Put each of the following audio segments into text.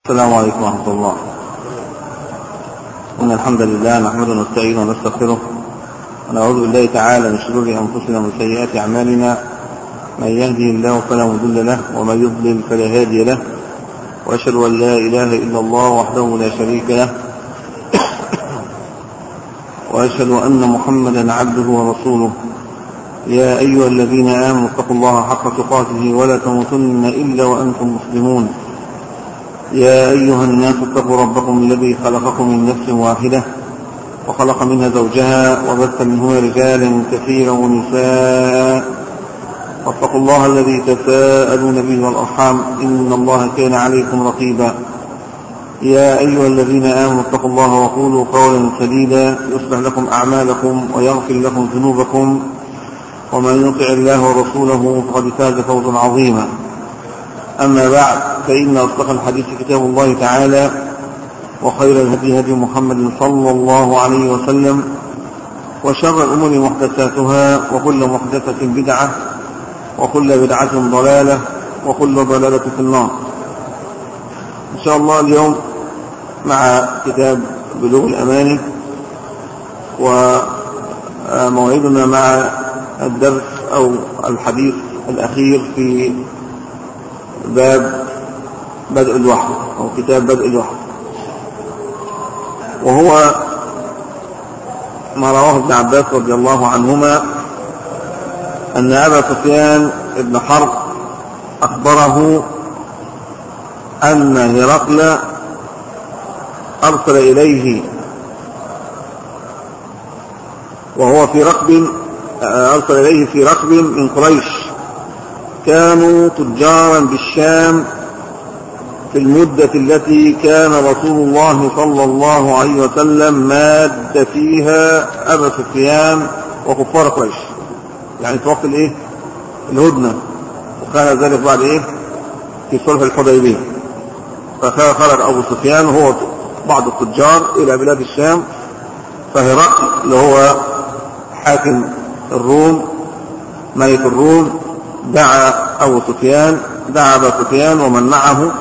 السلام عليكم ورحمة الله. إن الحمد لله نحمده ونستعينه ونستغفره ونعوذ بالله تعالى من شرور أنفسنا ومن سيئات أعمالنا. من يهده الله فلا مضل له ومن يضلل فلا هادي له، وأشهد أن لا إله إلا الله وحده لا شريك له، وأشهد أن محمدا عبده ورسوله. يا أيها الذين آمنوا اتقوا الله حق تقاته ولا تموتن إلا وأنتم مسلمون. يا أيها الناس اتقوا ربكم الذي خلقكم من نفس واحدة وخلق منها زوجها وبث منهما رجالا كثيرا ونساء، واتقوا الله الذي تساءلون به والأرحام إن الله كان عليكم رقيبا. يا أيها الذين آمنوا اتقوا الله وقولوا قولا سديدا يصلح لكم أعمالكم ويغفر لكم ذنوبكم، ومن يطع الله ورسوله فقد فاز فوزا عظيما. أما بعد، فإن أصدق الحديث كتاب الله تعالى، وخير الهدي هدي محمد صلى الله عليه وسلم، وشر الأمور محدثاتها، وكل محدثة بدعة، وكل بدعة ضلالة، وكل ضلالة في النار. إن شاء الله اليوم مع كتاب بلوغ الأماني، وموعدنا مع الدرس أو الحديث الأخير في باب بدء الوحي أو كتاب بدء الوحي، وهو ما رواه ابن عباس رضي الله عنهما أن أبا سفيان بن حرب أخبره أن هرقل أرسل إليه وهو في ركب، أرسل إليه في ركب من قريش كانوا تجارا بالشام في المدة التي كان رسول الله صلى الله عليه وسلم ماد فيها أبا سفيان وكفار قريش، يعني في وقت الهدنة، وكان ذلك بعد في صلح الحديبية. فخرج أبو سفيان وهو بعض التجار إلى بلاد الشام، فهرقل اللي هو حاكم الروم ملك الروم دعا أبا سفيان ومن معه،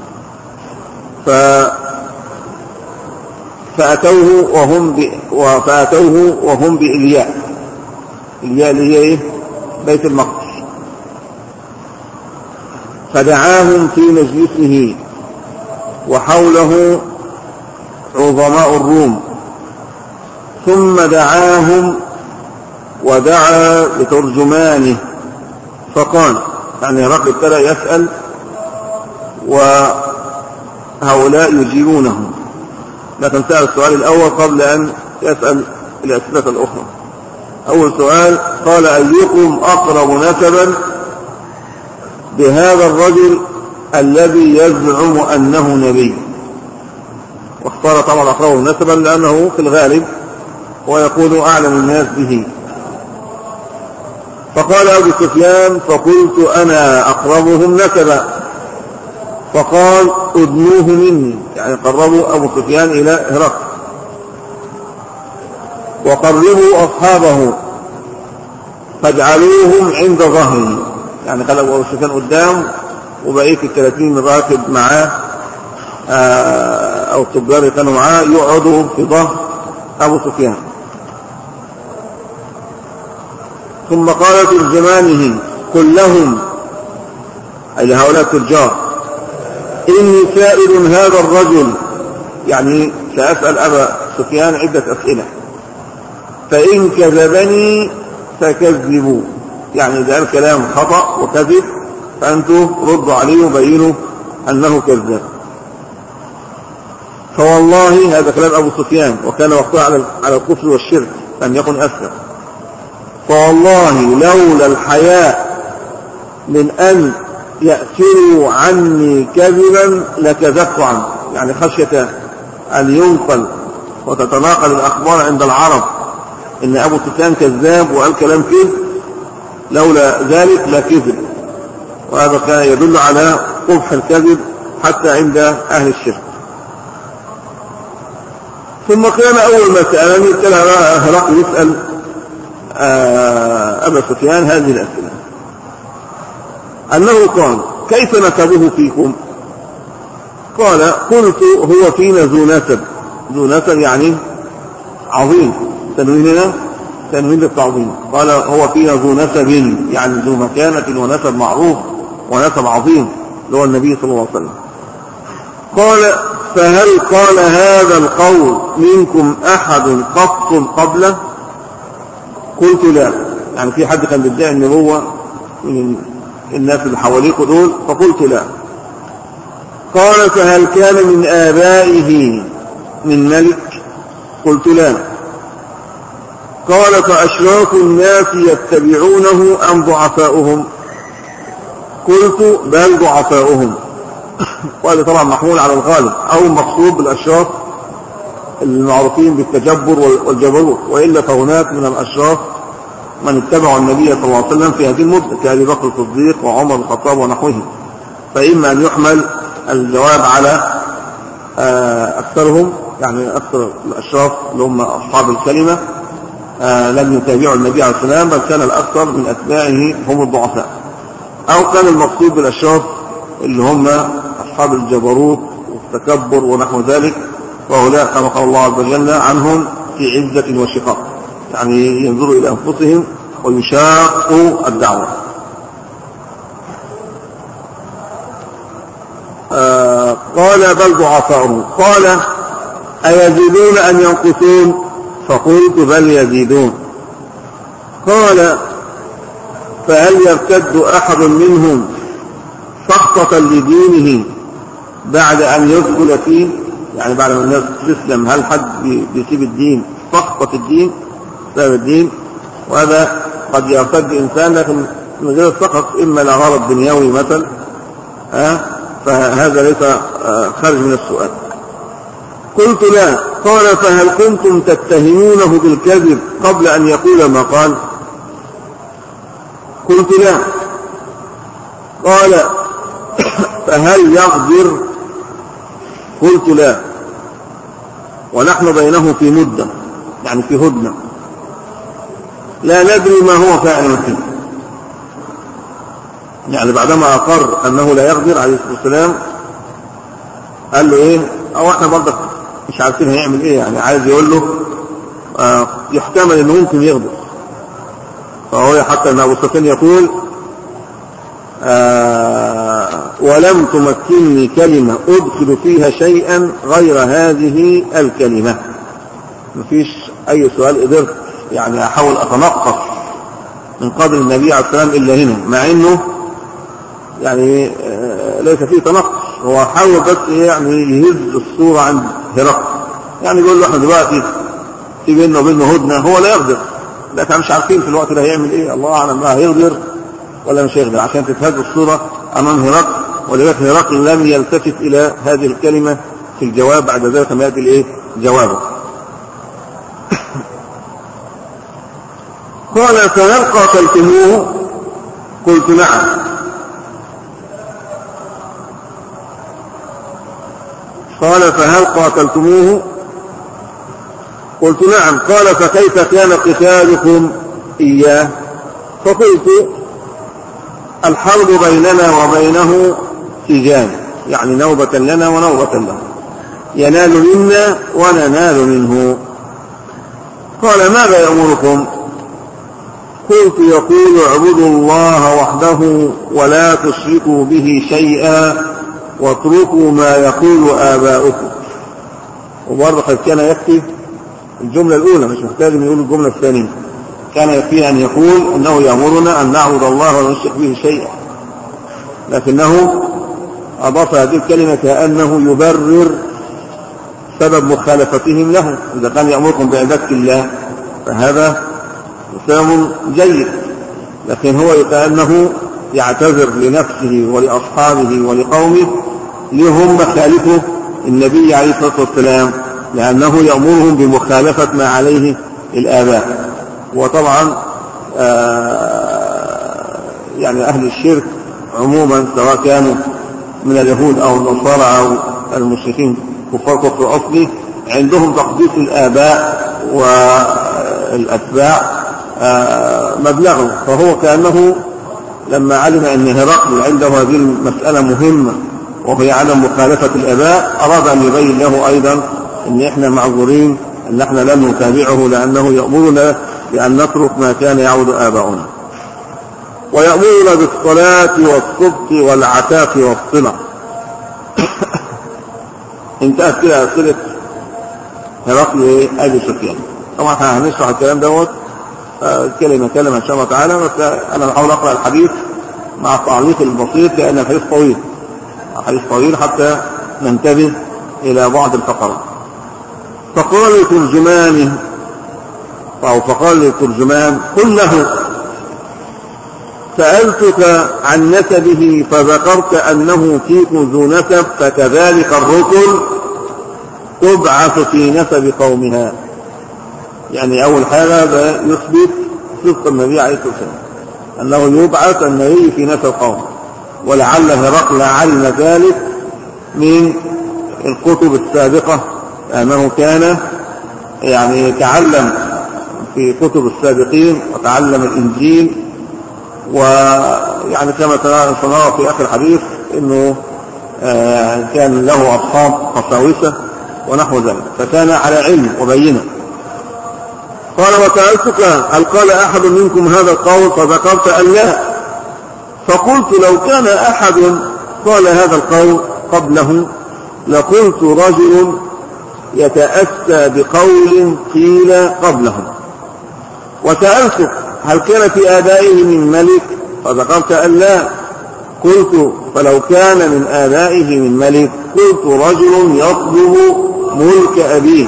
فأتوه وهم بإلياء اللي هي بيت المقدس، فدعاهم في مجلسه وحوله عظماء الروم، ثم دعاهم ودعا لترجمانه فقال، يعني هرقل ابتدى يسأل وهؤلاء يجيبونه، لكن سأل السؤال الأول قبل أن يسأل الأسئلة الأخرى. أول سؤال قال: أيكم أقرب نسبا بهذا الرجل الذي يزعم أنه نبي؟ واختار طبعا أقربه نسبا لأنه في الغالب ويكون أعلم الناس به. فقال أبو سفيان: فقلت أنا أقربهم نسبا. فقال: أدنوه مني، يعني قربوا أبو سفيان إلى هرقل، وقربوا أصحابه فاجعلوهم عند ظهري، يعني خلوا أبو سفيان قدام وبقية 30 راكب معاه أو التجار كانوا معاه يقعدوا في ظهر أبو سفيان. ثم قال ترجمانه كلهم، أي لهؤلاء التجار: إني سائل هذا الرجل، يعني سأسأل أبا سفيان عدة أسئلة، فإن كذبني فكذبوا، يعني إذا قال كلام خطأ وكذب فأنتوا ردوا عليه وبينوا أنه كذب. فوالله، هذا كلام أبو سفيان وكان وقتها على الكفر والشرك لم يكن أسلم، فوالله لولا الحياء من أن يأثروا عني كذبا لكذبت عنه، يعني خشية أن ينقل وتتناقل الأخبار عند العرب إن أبو سفيان كذاب وقال كلام كذب، لولا ذلك لكذب. وهذا كان يدل على قبح الكذب حتى عند أهل الشرك. ثم كان أول ما سألني كان هرقل يسأل أبا سفيان هذه الأسئلة، أنه قال: كيف نسبه فيكم؟ قال قلت هو فينا ذو نسب. ذو نسب يعني عظيم، تنوين هنا تنوين للتعظيم. قال هو فينا ذو نسب يعني ذو مكانة ونسب معروف ونسب عظيم اللي هو النبي صلى الله عليه وسلم. قال فهل قال هذا القول منكم أحد قط قبله؟ قلت لا. يعني في حد كان بيدعي النبوة من الناس اللي حواليكوا دول؟ فقلت لا. قال فهل كان من آبائه من ملك؟ قلت لا. قال فأشراف الناس يتبعونه أم ضعفاؤهم؟ قلت بل ضعفاؤهم. قال طبعا محمول على الغالب أو المقصود بالأشراف المعروفين بالتجبر والجبروت، وإلا فهناك من الأشراف من اتبعوا النبي صلى الله عليه وسلم في هذه المدة كأبي بكر الصديق وعمر الخطاب ونحوهم. فإما أن يحمل الجواب على أكثرهم، يعني أكثر الأشراف اللي هم أصحاب الكلمة لم يتابعوا النبي عليه السلام، بل كان الأكثر من أتباعه هم الضعفاء، أو كان المقصود بالأشراف اللي هم أصحاب الجبروت والتكبر ونحو ذلك، وهؤلاء كما قال الله عز وجل عنهم في عزة وشقاق، يعني ينظروا إلى أنفسهم ويشاقوا الدعوة. قال بل ضعفاؤهم. قال أيزيدون أم ينقصون؟ فقلت بل يزيدون. قال فهل يرتد أحد منهم سخطة لدينه بعد أن يدخل فيه؟ يعني بعد ما الناس تسلم هل حد بيسيب الدين سخطة الدين سبب الدين؟ وهذا قد يرتد إنسان لكن من غير سخط، إما لغرض دنيوي مثلا، فهذا ليس خارج من السؤال. قلت لا. قال فهل كنتم تتهمونه بالكذب قبل أن يقول ما قال؟ قلت لا. قال فهل يغدر؟ قلت لا. ونحن بينه في مدة، يعني في هدنة، لا ندري ما هو فاعل فيه. يعني بعدما أقر أنه لا يغدر عليه الصلاة والسلام قال له إيه؟ أو إحنا برضك مش عارفين هيعمل إيه، يعني عايز يقول له يحتمل إنه ممكن يغدر. فهو حتى أن أبو سفيان يقول ولم تمكنني كلمة أدخل فيها شيئا غير هذه الكلمة. مفيش أي سؤال قدرت يعني أحاول أتنقص من قدر النبي عليه السلام إلا هنا، مع إنه يعني ليس فيه تنقص، هو حاول بس يعني يهز الصورة عند هرقل، يعني يقول له احنا دلوقتي في بيننا وبينه هدنة، هو لا يقدر، لكن مش عارفين في الوقت ده هيعمل ايه، الله اعلم بقى هيقدر ولا مش هيقدر، عشان تتهز الصورة امام هرقل. ولذلك هرقل لم يلتفت الى هذه الكلمة في الجواب، بعد ذلك ما يأتي الايه جوابه. قال فهل قاتلتموه؟ قلت نعم. قال فهل قاتلتموه؟ قلت نعم. قال فكيف كان قتالكم إياه؟ فقلت الحرب بيننا وبينه سجان، يعني نوبة لنا ونوبة له، ينال منا وننال منه. قال ماذا يأمركم؟ قلت يقول اعبدوا الله وحده ولا تشركوا به شيئا واتركوا ما يقول آباؤكم. وبرضه قد كان يكفي الجملة الأولى، مش محتاج أن يقول الجملة الثانية، كان يكفي أن يقول أنه يأمرنا أن نعبد الله ولا نشرك به شيئا، لكنه أضاف هذه الكلمة كأنه يبرر سبب مخالفتهم له. إذا كان يأمركم بعبادة الله فهذا كلام جيد، لكن هو كأنه يعتذر لنفسه ولأصحابه ولقومه لهم مخالفوا النبي عليه الصلاة والسلام، لأنه يأمرهم بمخالفة ما عليه الآباء. وطبعا يعني أهل الشرك عموما سواء كانوا من اليهود أو النصارى أو المشركين كفار كفر أصلي، عندهم تقديس الآباء والأتباع مبلغه. فهو كأنه لما علم أن هرقل عنده هذه المسألة مهمة وهي عدم مخالفة الآباء، أراد أن يبين له أيضا أن إحنا معذورين أن إحنا لم نتابعه، لأنه يأمرنا بأن نترك ما كان يعود آباؤنا، ويأمرنا بالصلاة والصدق والعفاف والصلة. انتهت كده أسئلة هرقل أبي سفيان. طبعا احنا هنشرح الكلام دوت كلمة كلمة إن شاء الله تعالى، بس أنا بحاول أقرأ الحديث مع التعليق البسيط لأن الحديث طويل حتى ننتبه إلى بعض الفقرات. فقال للترجمان: قل له سألتك عن نسبه فذكرت أنه فيكم ذو نسب، فكذلك الرسل تبعث في نسب قومها. يعني أول حاجة يثبت صدق النبي عليه الصلاة والسلام، أنه يبعث النبي في نسب قومه، ولعل هرقل علم ذلك من الكتب السابقة، لأنه كان يعني تعلم في كتب السابقين وتعلم الإنجيل، ويعني كما سنرى في آخر الحديث أنه كان له أصحاب قساوسة ونحو ذلك، فكان على علم وبينه. قال: وسألتك هل قال أحد منكم هذا القول؟ فذكرت أن لا. فقلت: لو كان أحد قال هذا القول قبله لقلت رجل يتأسى بقول قيل قبله. وسألتك هل كان في آبائه من ملك؟ فذكرت أن لا. قلت: فلو كان من آبائه من ملك قلت رجل يطلب ملك أبيه.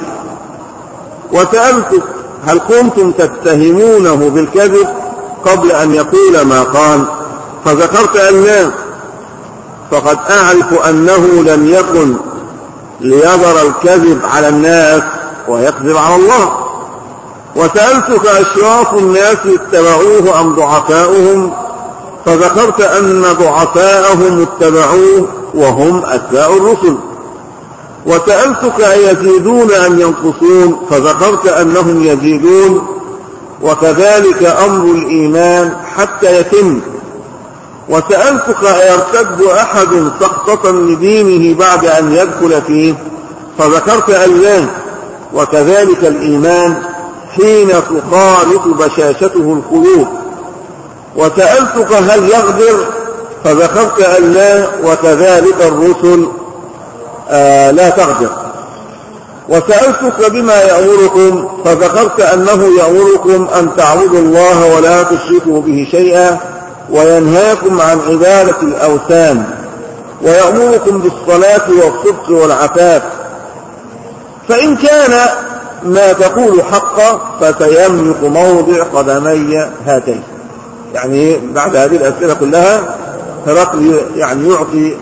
وسألتك هل كنتم تتهمونه بالكذب قبل أن يقول ما قال؟ فذكرت أن لا. فقد أعرف أنه لم يكن ليظهر الكذب على الناس ويكذب على الله. وسألتك أشراف الناس اتبعوه أم ضعفاؤهم؟ فذكرت أن ضعفاءهم اتبعوه وهم أتباع الرسل. وسألتك أيزيدون أم ينقصون؟ فذكرت أنهم يزيدون، وكذلك أمر الإيمان حتى يتم. وسألتك أيرتد أحد سقطة لدينه بعد أن يدخل فيه؟ فذكرت أن لا. وكذلك الإيمان حين تخالط بشاشته القلوب. وسألتك هل يغدر؟ فذكرت أن لا. وكذلك الرسل لا تغدر. وسألتك بما يأمركم؟ فذكرت أنه يأمركم أن تعبدوا الله ولا تشركوا به شيئا، وينهاكم عن عبادة الأوثان، ويأمركم بالصلاة والصدق والعفاف. فإن كان ما تقول حقا فسيملك موضع قدمي هاتين. يعني بعد هذه الأسئلة كلها هرقل يعني يعطي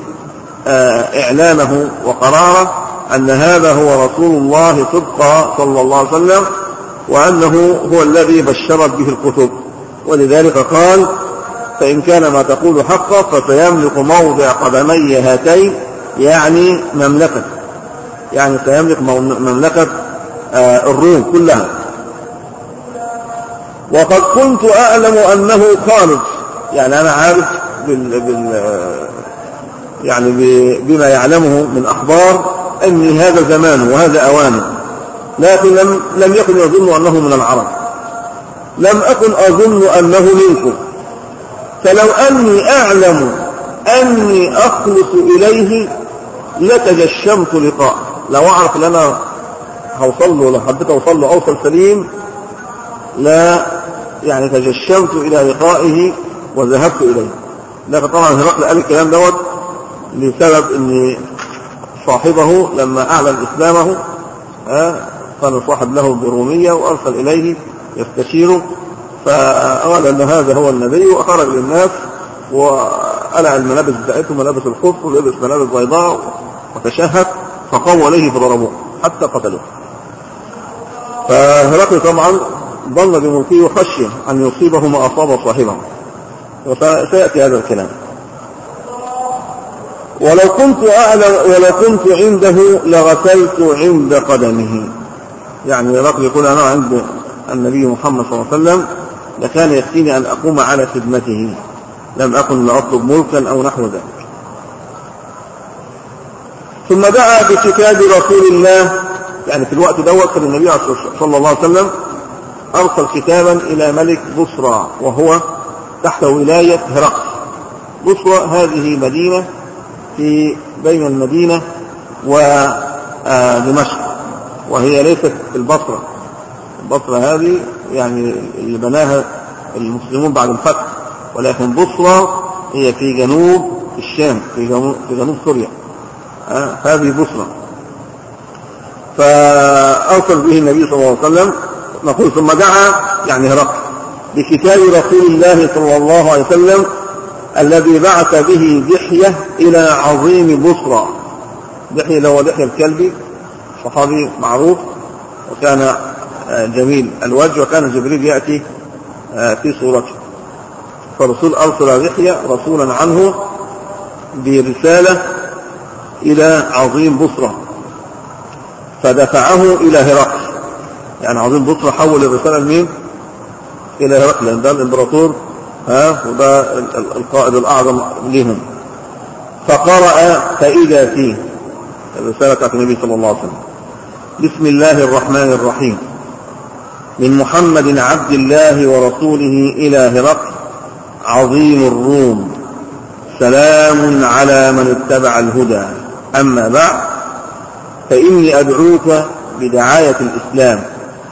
إعلامه وقراره أن هذا هو رسول الله صدقا صلى الله عليه وسلم، وأنه هو الذي بشرت به الكتب. ولذلك قال: فإن كان ما تقول حقا فسيملك موضع قدمي هاتين، يعني مملكة، يعني سيملك مملكة الروم كلها. وقد كنت أعلم أنه خالد، يعني أنا عارف يعني بما يعلمه من أخبار أن هذا زمانه وهذا أوانه، لكن لم يكن يظن أنه من العرب، لم أكن أظن أنه منكم. فلو أني أعلم أني أخلص إليه لتجشمت لقاء. لو أعرف أن أنا هوصل له، لو حبيت أوصل له أوصل سليم، لا يعني تجشمت إلى لقائه وذهبت إليه. لكن طبعا هرقل قال الكلام دوت لسبب أن صاحبه لما أعلن إسلامه كان صاحب له برومية وأرسل إليه يستشيره، فأراد أن هذا هو النبي، وخرج للناس وقلع الملابس بتاعته، ملابس الكفر، ولبس ملابس بيضاء وتشهد، فقووا عليه فضربوه حتى قتلوه. فهرقل طبعا ظن بملكه وخشي أن يصيبه ما أصاب صاحبه، وسيأتي هذا الكلام. ولو كنت عنده لغسلت عند قدمه. يعني هرقل يقول: أنا عند النبي محمد صلى الله عليه وسلم لكان يكفيني أن أقوم على خدمته، لم أكن لأطلب ملكا أو نحو ذلك. ثم دعا بكتاب رسول الله. يعني في الوقت دوت كان النبي صلى الله عليه وسلم أرسل كتابا إلى ملك بصرى وهو تحت ولاية هرقل. بصرى هذه مدينة في بين المدينة ودمشق، وهي ليست في البصرة. البصرة هذه يعني اللي بناها المسلمون بعد الفتح، ولكن بصرى هي في جنوب الشام، في جنوب سوريا. هذه بصرى. فأرسل به النبي صلى الله عليه وسلم. نقول ثم دعا يعني هرقل بكتاب رسول الله صلى الله عليه وسلم الذي بعث به دحية إلى عظيم بصرى. دحية اللي هو دحية الكلبي، صحابي معروف، وكان جميل الوجه، وكان جبريل يأتي في صورته. فالرسول أرسل دحية رسولا عنه برسالة إلى عظيم بصرى، فدفعه إلى هرقل. يعني عظيم بصرى حول الرسالة لمين؟ إلى هرقل، لأن ده الإمبراطور وده القائد الأعظم لهم. فقرأ فإذا فيه الرسالة بتاعت النبي صلى الله عليه وسلم: بسم الله الرحمن الرحيم، من محمد عبد الله ورسوله إلى هرقل عظيم الروم، سلام على من اتبع الهدى، أما بعد، فإني أدعوك بدعاية الإسلام،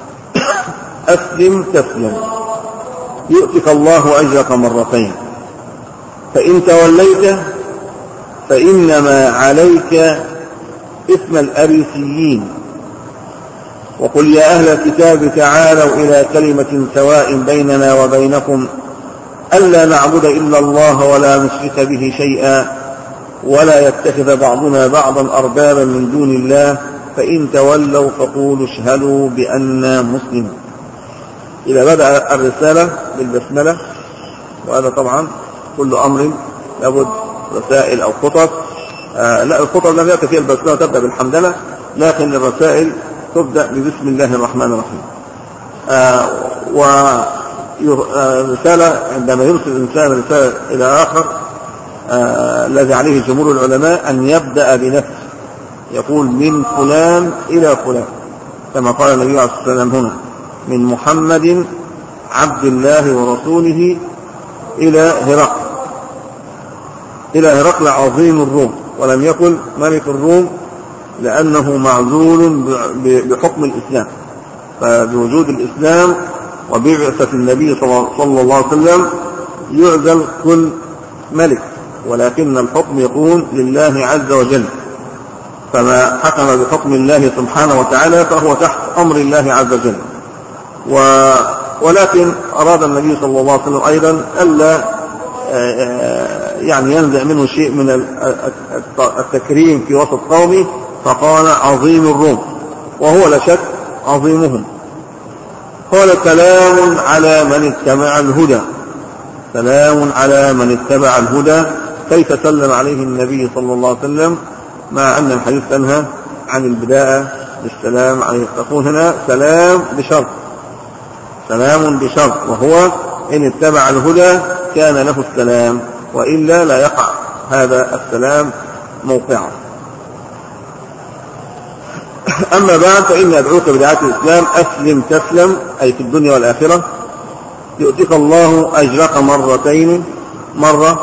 أسلم تسلم يؤتك الله أجرك مرتين، فإن توليت فإنما عليك إثم الأريسيين، وقل يا أهل الكتاب تعالوا إلى كلمة سواء بيننا وبينكم ألا نعبد إلا الله ولا نشرك به شيئا ولا يتخذ بعضنا بعضا أربابا من دون الله، فإن تولوا فقولوا اشهدوا بأننا مسلمون. إذا بدأ الرسالة بالبسملة، وهذا طبعا كل أمر لابد رسائل أو خطط. لا، الخطط لم يأتي فيها البسملة تبدأ بالحمدلة، لكن الرسائل تبدأ ببسم الله الرحمن الرحيم. ورسالة عندما يرسل الإنسان رسالة إلى آخر الذي عليه جمهور العلماء أن يبدأ بنفسه، يقول من فلان إلى فلان، كما قال النبي عليه الصلاة والسلام هنا: من محمد عبد الله ورسوله إلى هرقل عظيم الروم. ولم يقل ملك الروم لأنه معزول بحكم الإسلام، فبوجود الإسلام وبعثة النبي صلى الله عليه وسلم يعزل كل ملك، ولكن الحكم يكون لله عز وجل، فما حكم بحكم الله سبحانه وتعالى فهو تحت أمر الله عز وجل. ولكن أراد النبي صلى الله عليه وسلم أيضا ألا يعني ينزع منه شيء من التكريم في وسط قومه، فقال عظيم الروم، وهو لا شك عظيمهم. قال سلام على من اتبع الهدى، سلام على من اتبع الهدى. كيف سلم عليه النبي صلى الله عليه وسلم مع أن الحديث تنهى عن البداءة بالسلام عليه؟ تقول هنا سلام بشرط، سلام بشرط، وهو إن اتبع الهدى كان له السلام، وإلا لا يقع هذا السلام موقعه. أما بعد، فإني أدعوك بدعاية الإسلام، أسلم تسلم، أي في الدنيا والآخرة، يؤتيك الله أجرك مرتين، مرة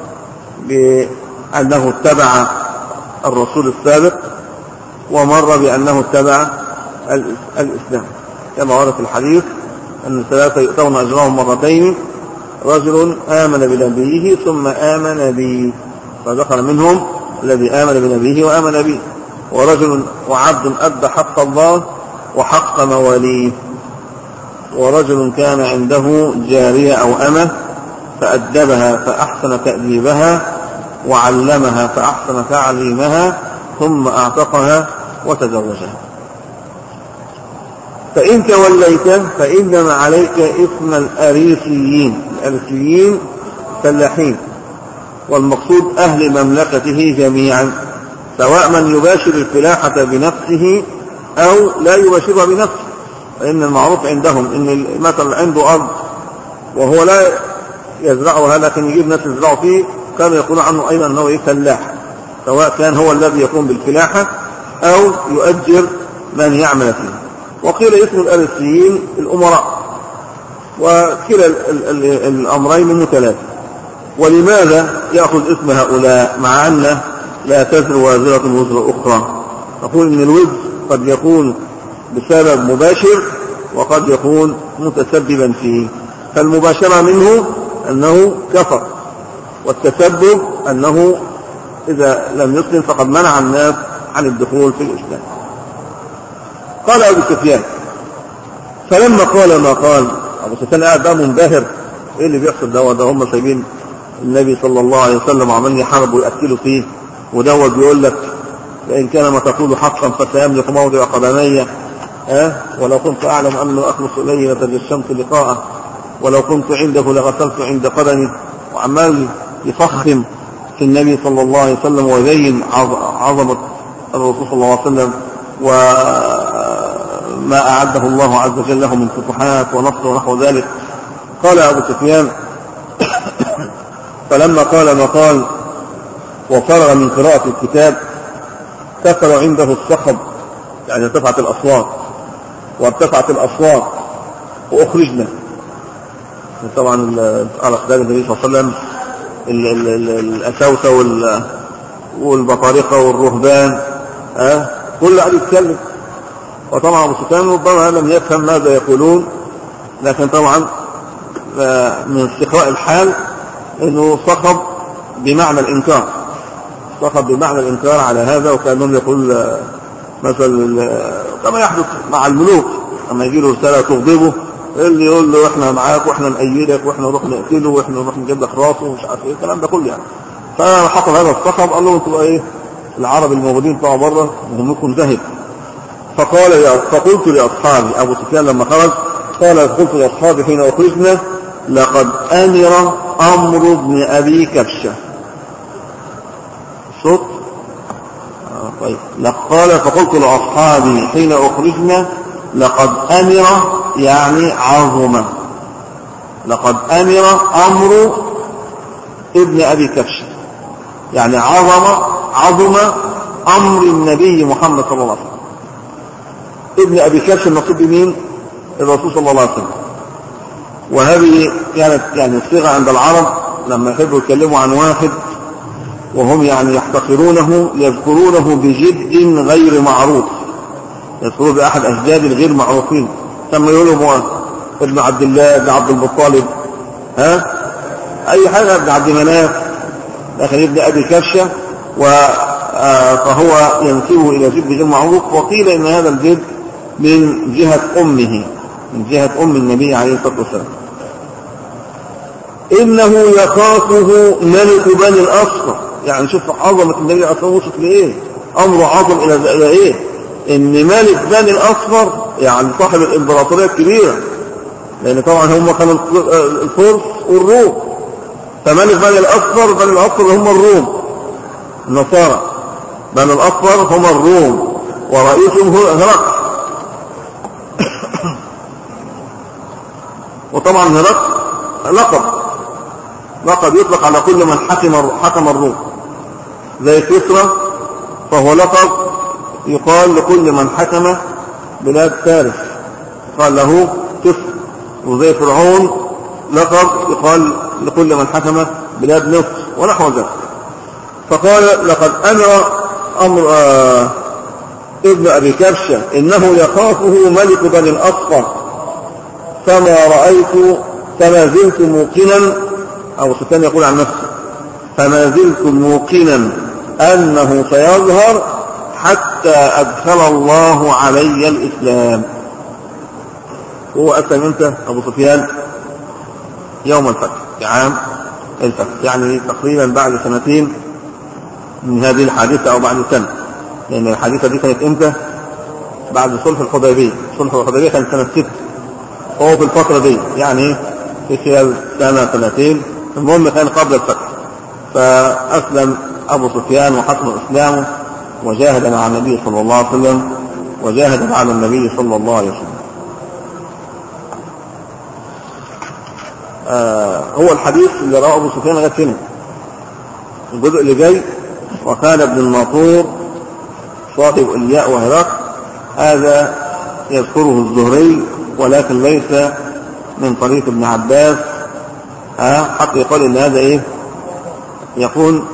بأنه اتبع الرسول السابق، ومرة بأنه اتبع الإسلام، كما ورد في الحديث أن الثلاثة يؤتون أجرهم مرتين: رجل آمن بنبيه ثم آمن بي، فدخل منهم الذي آمن بنبيه وآمن بي، ورجل وعبد أدى حق الله وحق مواليه، ورجل كان عنده جارية أو أمة فأدبها فأحسن تأديبها وعلمها فأحسن تعليمها ثم أعتقها وتزوجها. فإن توليت فإنما عليك إثم الأريسيين. الأريسيين فلاحين، والمقصود أهل مملكته جميعا، سواء من يباشر الفلاحة بنفسه أو لا يباشرها بنفسه. فإن المعروف عندهم إن مثلا عنده أرض وهو لا يزرعها، لكن يجيب ناس يزرعوا فيه، كانوا يقولون عنه أيضا أنه فلاح. سواء كان هو الذي يقوم بالفلاحة أو يؤجر من يعمل فيه. وقيل اسم الأرسيين الأمراء، وكلا الأمرين من ثلاثة. ولماذا يأخذ اسم هؤلاء مع أن لا تزر وازرة وزر أخرى؟ نقول إن الوزر قد يكون بسبب مباشر وقد يكون متسببا فيه. فالمباشرة منه أنه كفر، والتسبب أنه إذا لم يسلم فقد منع الناس عن الدخول في الإسلام. قال أبو سفيان فلما قال ما قال، أبو سفيان قاعد بقى منبهر، إيه اللي بيحصل ده هم سايبين النبي صلى الله عليه وسلم وعمالين يحاربوا ويقتلوا فيه، ودوت بيقول لك لئن كان ما تقول حقا فسيملك موضع قدمي، ولو كنت أعلم أنه أخلص إليه لتجشمت لقاءه، ولو كنت عنده لغسلت عند قدمي. وعمال يفخم في النبي صلى الله عليه وسلم ويبين عظمة الرسول صلى الله عليه وسلم وما أعده الله عز وجل له من فتوحات ونصر ونحو ذلك. قال أبو سفيان فلما قال ما قال وفرغ من قراءة الكتاب كثر عنده الصخب، يعني ارتفعت الأصوات وأخرجنا. طبعا على خلال النبي صلى الله عليه وسلم الأساوسة والبطارقة والرهبان كل قاعد يتكلم. وطبعا أبو سفيان ربما لم يفهم ماذا يقولون، لكن طبعا من استقراء الحال انه صخب بمعنى الانكار، على هذا. وكانهم يقول مثلا كما يحدث مع الملوك لما يجي له رساله تغضبه، اللي يقول له احنا معاك واحنا نأيدك واحنا نروح نقتله واحنا نروح نجيب لك راسه ومش عارف ايه الكلام ده كله يعني. فحصل هذا الصخب، قال لهم انتوا ايه العرب الموجودين طلعوا بره وهمكم ذهب. فقلت لاصحابي، ابو سفيان لما خرج قال قلت لاصحابي حين اخرجنا لقد امر عمرو بن ابي كبشه. صوت طيب. قال فقلت لاصحابي حين اخرجنا لقد امر يعني عظم، لقد امر عمرو ابن ابي كبشه، يعني عظم امر النبي محمد صلى الله عليه وسلم. ابن ابي كبشه المقصود بمين؟ الرسول صلى الله عليه وسلم. وهذه كانت يعني الصيغه عند العرب لما يحبوا يتكلموا عن واحد وهم يعني يحتقرونه يذكرونه بجد غير معروف، يذكروا بأحد أجداد الغير معروفين، ثم يقولوا ابن عبد الله، ابن عبد المطلب، أي حاجة، ابن عبد مناف، لكن ابن أبي كبشة فهو ينسبه إلى جد غير معروف. وقيل إن هذا الجد من جهة أمه، من جهة أم النبي عليه الصلاة والسلام. إنه يخافه ملك بني الأصفر، يعني شوف عظمة النبي أصلا وصف لإيه، أمره عظم إلى إيه، إن ملك بني الأصفر يعني صاحب الإمبراطورية الكبيرة، لأن طبعا هم كانوا الفرس والروم، فملك بني الأصفر هم الروم النصارى، بني الأصفر هم الروم ورئيسهم هرقل. وطبعا هرقل لقب يطلق على كل من حكم الروم، زي كسرى فهو لقب يقال لكل من حكم بلاد فارس، قال له كسرى. وزي فرعون لقب يقال لكل من حكم بلاد مصر ونحو ذلك. فقال لقد أمر ابن أبي كبشة إنه يخافه ملك بني الأصفر فما زلت موقنا، أو سفيان يقول عن نفسه فما زلت موقنا أنه سيظهر حتى أدخل الله علي الإسلام. هو أسلم أنت أبو سفيان يوم الفتح، في عام الفتح، يعني تقريبا بعد سنتين من هذه الحادثة أو بعد سنة، لأن الحادثة دي كانت إمتى؟ بعد صلح الحديبية. صلح الحديبية كانت سنة 6، هو في الفترة دي يعني في خلال سنة سنتين، المهم كان قبل الفتح. فأسلم أبو سفيان وحسن إسلامه وجاهد مع النبي صلى الله عليه وسلم وجاهد مع النبي صلى الله عليه وسلم. هو الحديث اللي رواه أبو سفيان لغاية هنا. الجزء اللي جاي وكان ابن الناطور صاحب الياء وهرقل هذا يذكره الزهري ولكن ليس من طريق ابن عباس حتى يقول ان هذا يكون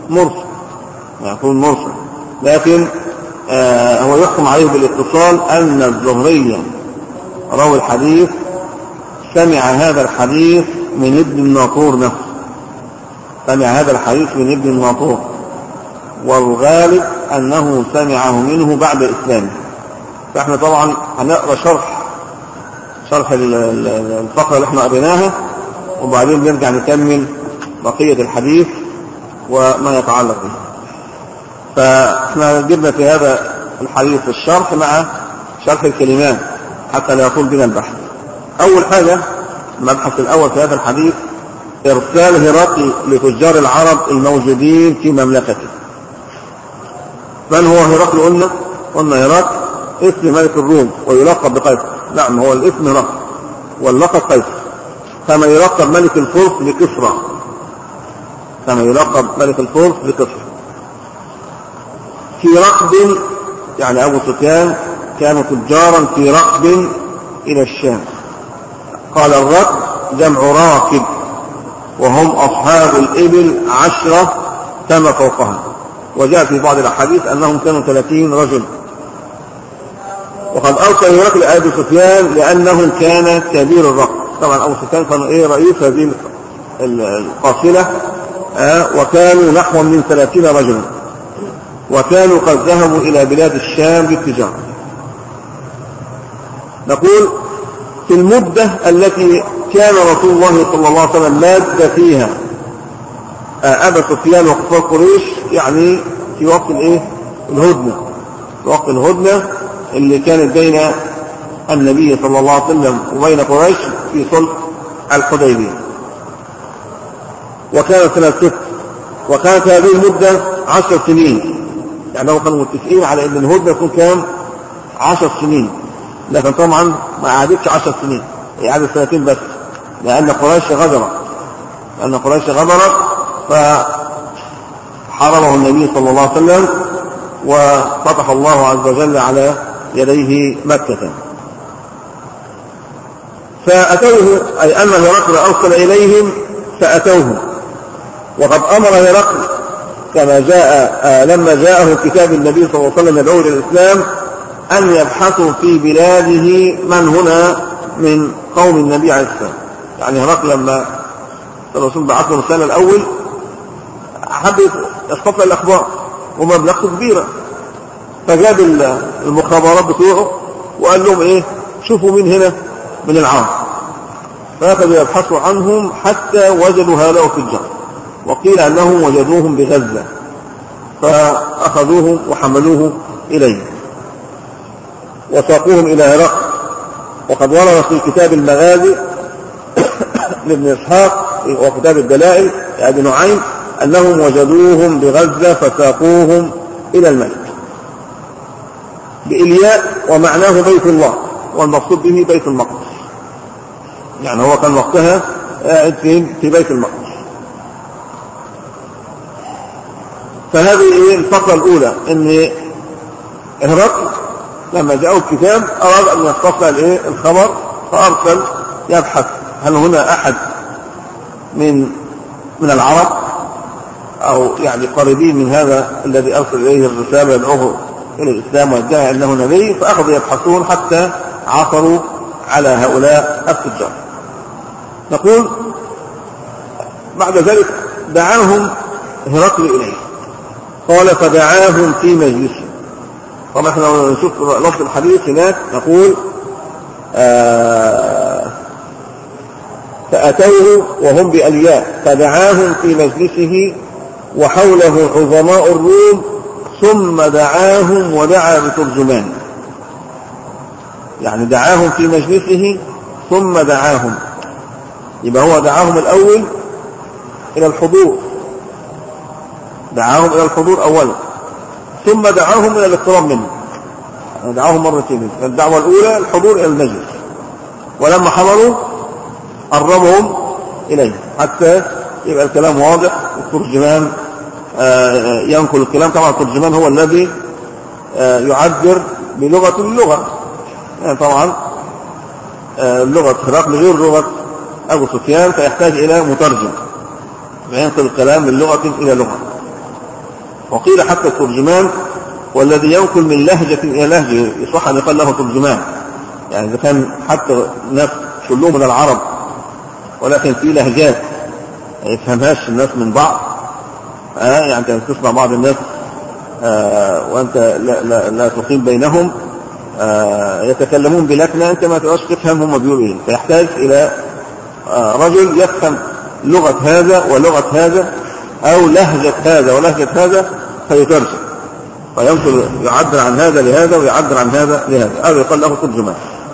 مرسل لكن هو يحكم عليه بالاتصال ان الزهري روى الحديث سمع هذا الحديث من ابن الناطور نفسه، سمع هذا الحديث من ابن الناطور، والغالب أنه سمعه منه بعد إسلامه. فإحنا طبعا هنقرأ شرح الفقرة اللي احنا قريناها وبعدين نرجع نكمل بقية الحديث وما يتعلق به. فاحنا جبنا في هذا الحديث الشرح مع شرح الكلمات حتى لا يطول بنا البحث. أول حاجة المبحث الأول في هذا الحديث إرسال هرقل لتجار العرب الموجودين في مملكته. من هو هرقل؟ قلنا هرقل اسم ملك الروم ويلقب بقيصر. نعم هو الاسم هرقل واللقب قيصر، كما يلقب ملك الفرس بكسرى، كما يلقب ملك الفرس بكسرى. في ركب يعني أبو سفيان كانوا تجارا في ركب إلى الشام. قال الركب جمع راكب وهم أصحاب الإبل 10 كما فوقها. وجاء في بعض الأحاديث أنهم كانوا 30 رجل. وقد أرسل هرقل أبو سفيان لأنه كان كبير الركب. طبعا أبو سفيان كان رئيس هذه القافلة وكانوا نحو من 30 رجلا، وكانوا قد ذهبوا إلى بلاد الشام بالتجارة. نقول في المدة التي كان رسول الله صلى الله عليه وسلم ماد فيها أبا سفيان وكفار قريش، يعني في وقت الهدنة، في وقت الهدنة اللي كانت بين النبي صلى الله عليه وسلم وبين قريش في صلح الحديبية، وكانت سنة 6، وكانت هذه المدة 10 سنين. يعني هم كانوا متفقين على ان الهدنة يكون كام 10 سنين، لكن طبعا ما قعدتش 10 سنين، هي قعدت 2 بس، لأن قريش غدرت فحرمه النبي صلى الله عليه وسلم وفتح الله عز وجل على يديه مكة. فأتوه، أي أن هرقل أرسل إليهم فأتوه. وقد أمر هرقل كما جاء لما جاءه كتاب النبي صلى الله عليه وسلم يدعو إلى الإسلام أن يبحثوا في بلاده من هنا من قوم النبي عليه السلام. يعني هرقل لما الرسول بعث له رسالة الأول حب يستطلع الأخبار ومملكته كبيرة، فجاب المخابرات بتوعه وقال لهم شوفوا مين هنا من العرب، فأخذوا يبحثوا عنهم حتى وجدوا هؤلاء التجار، وقيل أنهم وجدوهم بغزة فأخذوهم وحملوه إليه وساقوهم إلى هرقل. وقد ورد في كتاب المغازي لابن إسحاق وكتاب الدلائل لأبي نعيم أنهم وجدوهم بغزة فساقوهم إلى الملك بإلياء، ومعناه بيت الله، والمقصود به بيت المقدس. يعني هو كان وقتها قاعد في بيت المقدس. فهذه الفقرة الأولى، أن هرقل لما جاءوا الكتاب أراد أن يستطلع الخبر، فأرسل يبحث هل هنا أحد من العرب أو يعني قريبين من هذا الذي أرسل إليه الرسالة يدعوه إلى الإسلام ويدعي أنه نبي. فأخذوا يبحثون حتى عثروا على هؤلاء التجار. نقول بعد ذلك دعاهم هرقل إليه، قال فدعاهم في مجلسه. طبعا احنا لو نشوف لفظ الحديث هناك نقول فأتوه وهم بألياء فدعاهم في مجلسه وحوله عظماء الروم ثم دعاهم ودعا بترجمان. يعني دعاهم في مجلسه ثم دعاهم، يبقى هو دعاهم الأول إلى الحضور، دعاهم إلى الحضور أولا، ثم دعاهم إلى الاقتراب منه. يعني دعاهم مرتين، الدعوة الأولى الحضور إلى المجلس، ولما حضروا قربهم إليه حتى يبقى الكلام واضح والترجمان ينقل الكلام. طبعا الترجمان هو الذي يعبر بلغة اللغة، يعني طبعا لغة هرقل غير لغة أبو سفيان، فيحتاج إلى مترجم فينقل الكلام من لغة إلى لغة. وقيل حتى الترجمان والذي ينقل من لهجة إلى لهجة يصح أن يقال له ترجمان، يعني إذا كان حتى ناس كلهم من العرب ولكن في لهجات ما يفهمهاش الناس من بعض، يعني أنت تسمع بعض الناس وأنت لا تقيم بينهم يتكلمون بلكنة أنت ما تقدرش تفهم هم بيقولوا إيه، فيحتاج إلى رجل يفهم لغة هذا ولغة هذا أو لهجة هذا ولهجة هذا فيترجم، فينقل يعبر عن هذا لهذا ويعبر عن هذا لهذا، هذا يقال له ترجمان.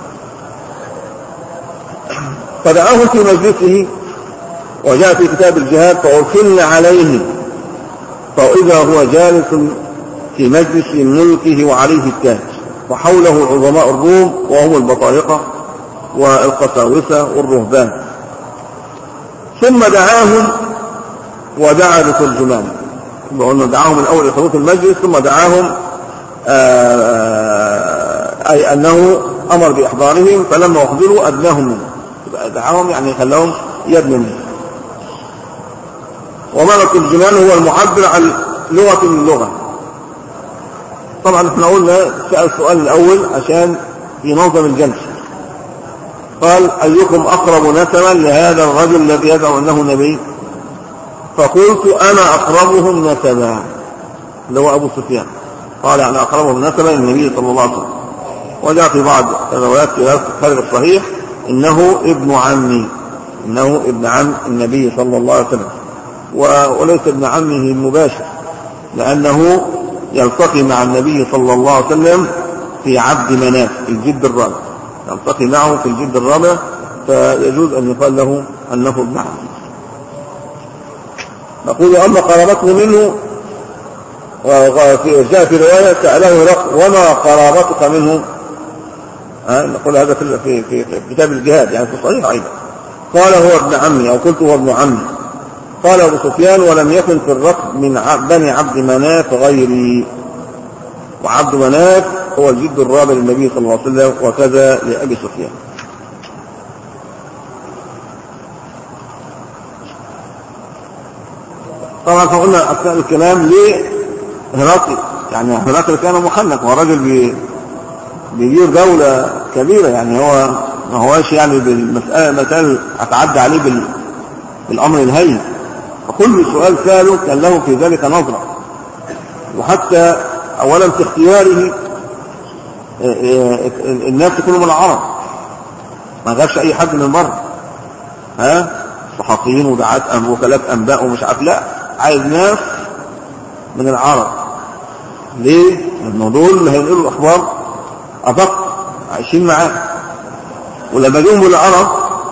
فدعاه في مجلسه وجاء في كتاب الجهاد فأرسلنا عليه فإذا هو جالس في مجلس ملكه وعليه التاج وحوله عظماء الروم وهم البطارقة والقساوسة والرهبان، ثم دعاهم ودعا بترجمان. قلنا دعاهم الأول لحضور المجلس ثم دعاهم أي أنه أمر بإحضارهم، فلما أحضروا أدناهم منه، دعاهم يعني خلاهم يدنوا منه. ومعنى الترجمان هو المعبر عن لغة من اللغة. طبعا احنا قلنا سأل السؤال الأول عشان ينظم الجلسة، قال أيكم أقرب نسبا لهذا الرجل الذي يدعو أنه نبي؟ فقلت أنا أقربهم نسبا اللي هو أبو سفيان. قال أنا أقربهم نسبا النبي صلى الله عليه وسلم. وجاء في بعض الروايات في الخارج الصحيح إنه ابن عمي، إنه ابن عم النبي صلى الله عليه وسلم، وليس ابن عمه المباشر لأنه يلتقي مع النبي صلى الله عليه وسلم في عبد مناف في الجد الرابع، يلتقي معه في الجد الرابع، فيجوز أن يقال له أنه ابن عم. نقول أما قرابته منه، جاء في رواية سأله وما قرابتك منه؟ نقول هذا في كتاب الجهاد يعني في الصحيح أيضا. قال هو ابن عمي أو قلت هو ابن عمي. قال أبو سفيان ولم يكن في الركب من بني عبد مناف غيري، وعبد مناف هو الجد الرابع للنبي صلى الله عليه وسلم وكذا لأبي سفيان. طبعا فقلنا أثناء الكلام ليه هرقل، يعني هرقل كان محنك ورجل بيدير دولة كبيرة، يعني هو ما هواش يعني بالمسألة مثال أتعدى عليه بالأمر الهين، فكل سؤال سأله كان له في ذلك نظرة. وحتى أولا في اختياره الناس يكونوا من العرب، ما غيرش أي حد من بره، صحفيين ودعاة وكالات أنباء ومش عارف، لا عايز ناس من العرب. ليه؟ لأنه دول اللي هينقلوا الأخبار أدق، عايشين معاه. ولما جيهم العرب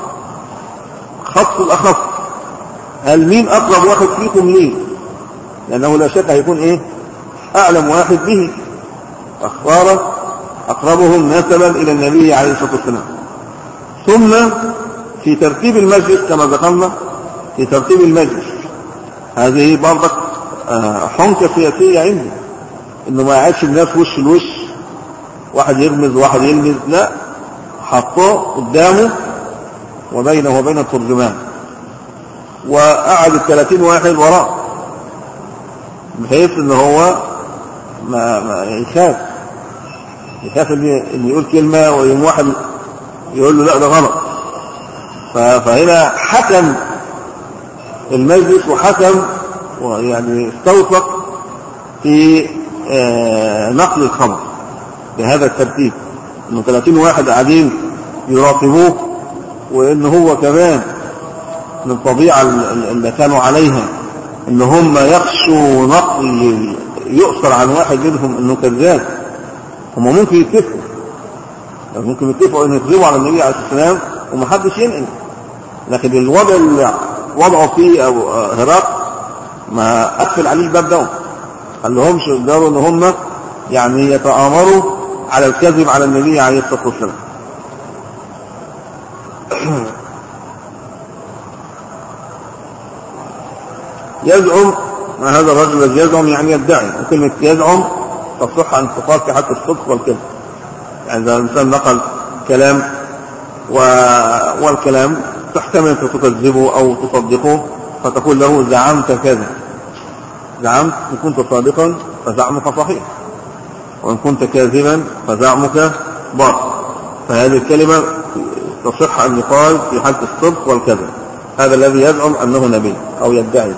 خصوا الأخص، قال مين أقرب واحد فيكم ليه؟ لأنه لا شك هيكون أعلم واحد به، أخبار أقربهم نسبا إلى النبي عليه الصلاة والسلام. ثم في ترتيب المجلس كما ذكرنا، في ترتيب المجلس هذه برضك حنكة سياسية عنده، إنه ما يعيش الناس وش الوش، واحد يغمز وواحد يلمز، لا، حطوه قدامه وبينه وبين الترجمان، وقعد 30 واحد وراء بحيث ان هو ما يخاف ان يقول كلمة ويوم واحد يقول له لا ده غلط. فهنا حكم المجلس وحكم ويعني استوثق في نقل الخبر بهذا الترتيب، انه 30 واحد قاعدين يراقبوه، وان هو كمان من الطبيعة اللي كانوا عليها ان هم يخشوا نقل يؤثر عن واحد منهم انه كذاب. هم ممكن يتفقوا ان يكذبوا على النبي عليه الصلاة والسلام ومحدش ينقل، لكن الوضع اللي وضعوا فيه او هرقل ما قفل عليه الباب ده، قال لهمش يقدروا ان هم يعني يتآمروا على الكذب على النبي عليه الصلاة والسلام. يزعم ما هذا الرجل الذي يزعم يعني يدعي، وكلمة يزعم تصح أن تقال في حق الصدق والكذب. يعني إذا الإنسان نقل كلام والكلام تحتمل أن تكذبه أو تصدقه، فتقول له زعمت كذا، زعمت إن كنت صادقا فزعمك صحيح، وإن كنت كاذبا فزعمك باطل. فهذه الكلمة تصح أن يقال في حالة الصدق والكذب. هذا الذي يزعم أنه نبي أو يدعي.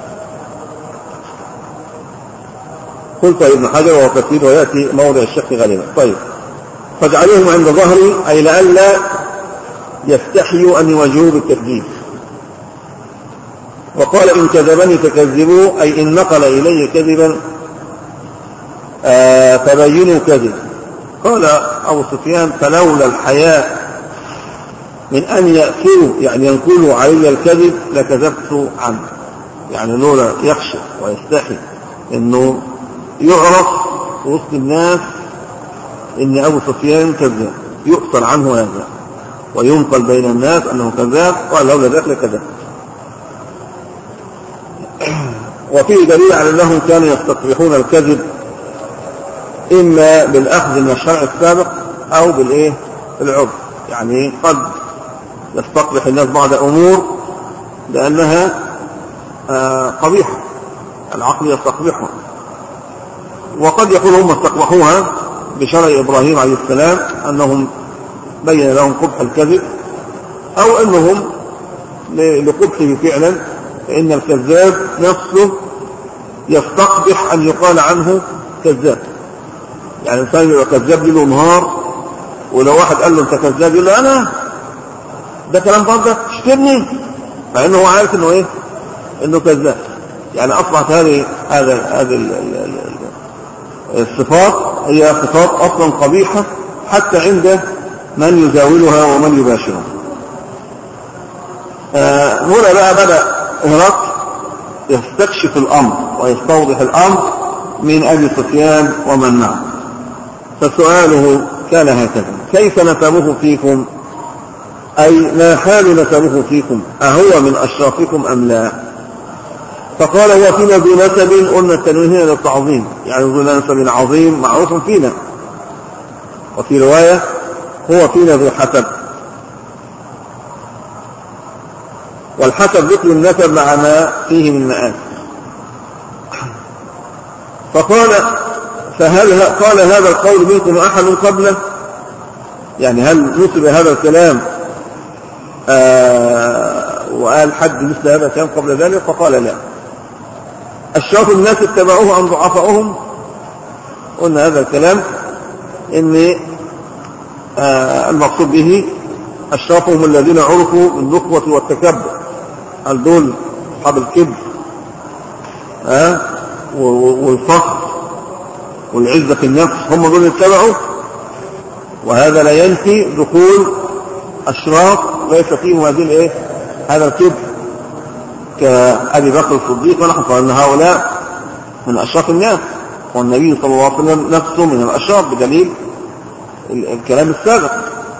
قلت ابن حجر وهو كثير ويأتي موضع الشك غالبا. طيب، فاجعلوهم عند ظهري، أي لئلا يستحيوا أن يواجهوا بالتكذيب. وقال إن كذبني فكذبوا، أي إن نقل إلي كذبا فبينوا كذب. قال أبو سفيان فلولا الحياء من أن يأثروا يعني ينقلوا علي الكذب لكذبت عنه. يعني لولا يخشى ويستحي أنه يعرف وسط الناس إن أبو سفيان كذاب، يؤثر عنه هذا وينقل بين الناس أنه كذاب، قال لولا ذلك لكذب. وفيه دليل على أنهم كانوا يستقبحون الكذب إما بالأخذ من الشرع السابق أو بالعرف. يعني قد يستقبح الناس بعض أمور لأنها قبيحة، العقل يستقبحها، وقد يكون هم استقبحوها بشرع إبراهيم عليه السلام أنهم بين لهم قبح الكذب، أو أنهم لقبحه فعلا، فإن الكذاب نفسه يستقبح أن يقال عنه كذاب. يعني الإنسان يبقى كذاب له نهار، ولو واحد قال له أنت كذاب يقول له أنا ده كلام برضك اشترني، فإنه عارف إنه إنه كذاب. يعني أصبحت هذه الصفات هي صفات أصلا قبيحة حتى عند من يزاولها ومن يباشرها. هنا بقى بدأ هرقل يستكشف الأمر ويستوضح الأمر من أبي سفيان ومن معه. فسؤاله كان هكذا: كيف نسبه فيكم؟ أي ما حال نسبه فيكم؟ أهو من أشرافكم أم لا؟ فقال هو فينا ذو نسب، قلنا التنوين هنا للتعظيم، يعني ذو نسب عظيم معروف فينا. وفي رواية هو فينا ذو حسب، والحسب ذكر النسب مع ما فيه من مآل. فقال فهل قال هذا القول منكم أحد قبله؟ يعني هل نسب هذا الكلام وقال حد مثل هذا الكلام قبل ذلك؟ فقال لا. أشراف الناس اتبعوه عن ضعفائهم، قلنا هذا الكلام إن المقصود به أشرافهم الذين عرفوا بالنخوة والتكبر، هل دول أصحاب الكبر والفخر والعزة في النفس، هم دول اتبعوا. وهذا لا ينفي دخول أشراف ليس فيهم هذا الكبر كأبي بكر الصديق ونحن، فإن هؤلاء من أشراف الناس، والنبي صلى الله عليه وسلم نفسه من الأشراف بدليل الكلام السابق.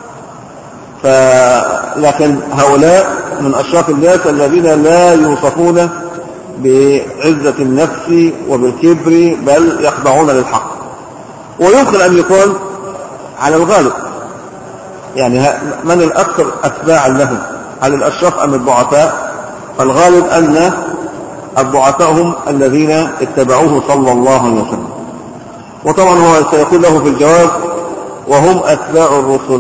لكن هؤلاء من أشراف الناس الذين لا يوصفون بعزة النفس وبالكبر، بل يخضعون للحق. ويمكن أن يكون على الغالب، يعني من الأكثر أتباعا له، هل الأشراف أم الضعفاء؟ فالغالب أن الضعفاء هم الذين اتبعوه صلى الله عليه وسلم. وطبعا هو سيقول له في الجواب وهم أتباع الرسل.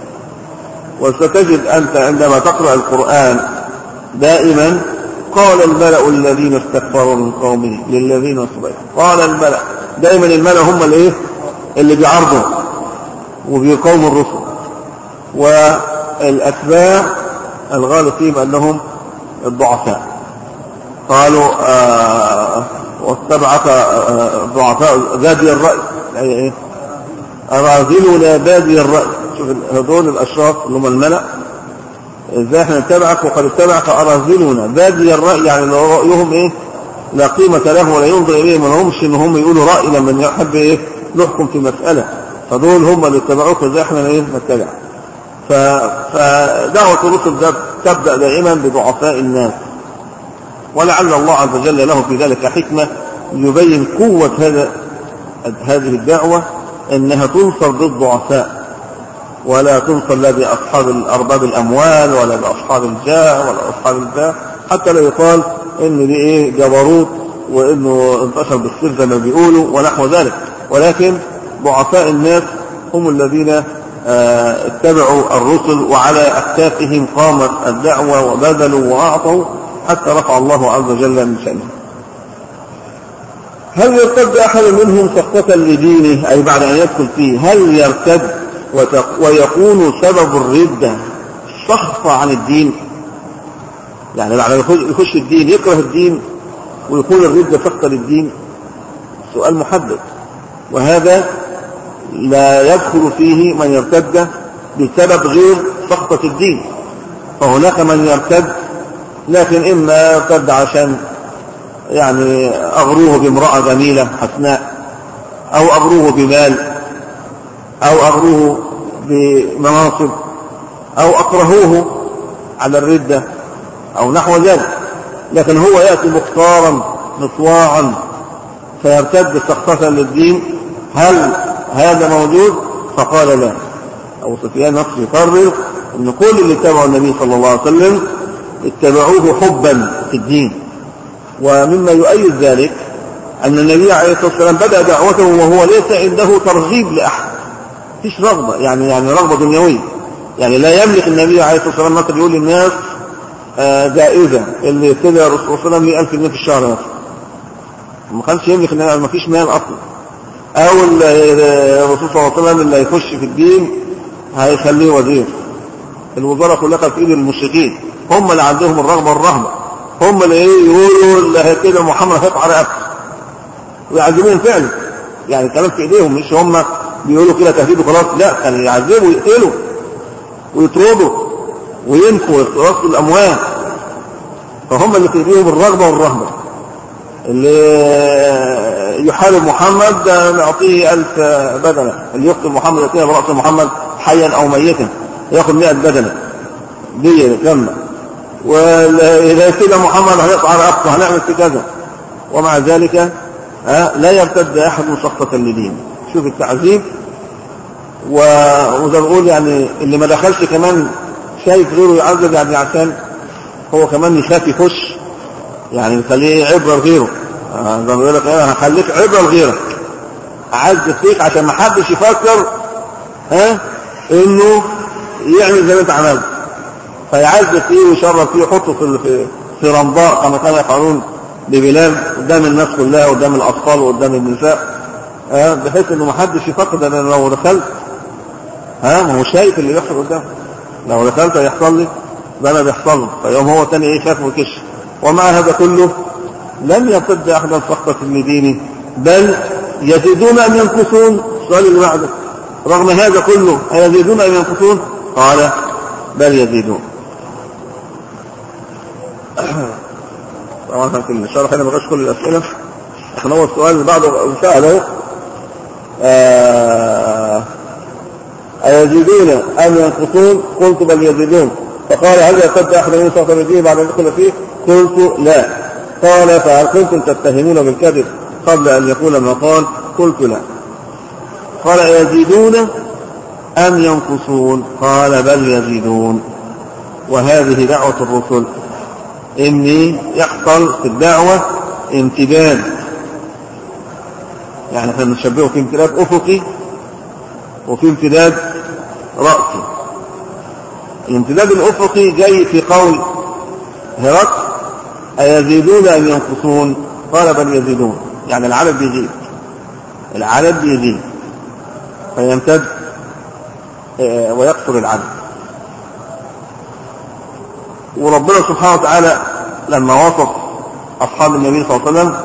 وستجد أنت عندما تقرأ القرآن دائما قال الملأ الذين استكبروا من قومه للذين استضعفوا، قال الملأ، دائما الملأ هم اللي بيعرضوا وبيقوموا الرسل. والأتباع الغالب فيهم أنهم الضعفاء. قالوا واتبعك الضعفاء بادي الرأي، يعني أراذلنا بادي الرأي. شوف هذول الأشراف اللي هم الملأ، ازاي احنا نتبعك وقد اتبعك أراذلنا بادي الرأي، يعني لو رأيهم لا قيمة له ولا ينظر إليه، ما لهمش إن هم يقولوا رأي لما يحب نحكم في مسألة. فدول هم اللي اتبعوك، ازاي احنا نتبع. فدعوة الرسل تبدأ دائما بضعفاء الناس، ولعل الله عز وجل له في ذلك حكمة يبين قوة هذه الدعوة، أنها تنصر بالضعفاء ولا تنصر لا بأصحاب أرباب الأموال ولا بأصحاب الجاه ولا أصحاب الجاه، حتى لا يقال إن دي جبروت وإنه انتشر بالسر زي ما بيقولوا ونحو ذلك، ولكن ضعفاء الناس هم الذين اتبعوا الرسل وعلى أكتافهم قامت الدعوة وبذلوا وأعطوا حتى رفع الله عز وجل من شأنهم. هل يرتد أحد منهم سقطة لدينه أي بعد أن يدخل فيه؟ هل يرتد ويكون سبب الردة سخط عن الدين؟ يعني بعد يخش الدين يكره الدين ويكون الردة سخطة للدين؟ سؤال محدد، وهذا لا يدخل فيه من يرتد بسبب غير سخطة الدين. فهناك من يرتد لكن إما يرتد عشان يعني أغروه بامرأة جميلة حسناء، أو أغروه بمال، أو أغروه بمناصب، أو أكرهوه على الردة أو نحو ذلك، لكن هو يأتي مختارا مطواعا فيرتد سخطة للدين. هل هذا موجود؟ فقال لا. أبو سفيان نفسه يقرر أن كل اللي اتبعوا النبي صلى الله عليه وسلم اتبعوه حبا في الدين. ومما يؤيد ذلك أن النبي عليه الصلاة والسلام بدأ دعوته وهو ليس عنده ترغيب لأحد، فيش رغبة يعني رغبة دنيوية. يعني لا يملك النبي عليه الصلاة والسلام مثلا يقول للناس جائزة اللي يبتدى الرسول صلى الله عليه وسلم 100,000 جنيه في الشهر مثلا، ما كانش يملك النبي، ما فيش مال أصلا. أو الرسول صلى الله عليه وسلم اللي يخش في الدين هيخليه وزير، الوزارة كلها في إيد المشركين، هم اللي عندهم الرغبة والرهبة، هم اللي يقولوا اللي كده محمد هيقع رقبته ويعذبون فعلا. يعني الكلام في ايديهم، مش هم بيقولوا كده تهديد وخلاص، لا، كانوا يعذبوا ويقتلوا ويطردوا وينفوا ويقتصوا الاموال. فهم اللي في ايديهم الرغبة والرهبة. اللي يحارب محمد نعطيه 1000 بدنة، اللي يقتل محمد يأتينا برأس محمد حيا او ميتا ياخذ 100 بدنة دي كاملة، وإذا كده محمد هيقطع رقبته هنعمل في كذا. ومع ذلك لا يرتد أحد سخطة لدين. شوف التعذيب. وزي ما بقول يعني اللي ما دخلش كمان شايف غيره يعذب، يعني عشان هو كمان يخاف يخش، يعني يخليه عبرة لغيره. زي ما بيقول لك انا هخليك عبرة لغيرك، اعذب فيك عشان ما حدش يفكر انه يعمل زي ما انت عملت، فيعذب فيه ويشرب فيه ويحطه في رمضاء كما كانوا يفعلون ببلال قدام الناس كلها، قدام الاطفال وقدام النساء، بحيث انه ما حدش يفكر ان لو دخلت ما هو شايف اللي بيحصل قدامه، لو دخلت هيحصل لي ده انا بيحصل له، فيوم هو تاني شاف وكش. ومع هذا كله لم يرتد احدا سخطة لدينه، بل يزيدون ام ينقصون. السؤال اللي بعده رغم هذا كله أيزيدون ام ينقصون؟ قال بل يزيدون. طبعا في الشرح هنا ما بقاش كل الاسئله، لكن هو السؤال اللي بعده سأله أيزيدون أم ينقصون؟ قلت بل يزيدون. فقال هل يرتد أحد من سخطة لدينه بعد أن يدخل فيه؟ قلت لا. قال فهل كنتم تتهمون بالكذب قبل أن يقول ما قال؟ قلت لا. قال أيزيدون أم ينقصون؟ قال بل يزيدون. وهذه دعوة الرسل، إني يحصل في الدعوة امتداد، يعني احنا نشبهه في امتداد أفقي وفي امتداد رأسي. الامتداد الأفقي جاي في قول هرقل أيزيدون أم ينقصون؟ قال بل يزيدون، يعني العدد بيزيد، العدد بيزيد فيمتد ويكثر العدد. وربنا سبحانه وتعالى لما وصف أصحاب النبي صلى الله عليه وسلم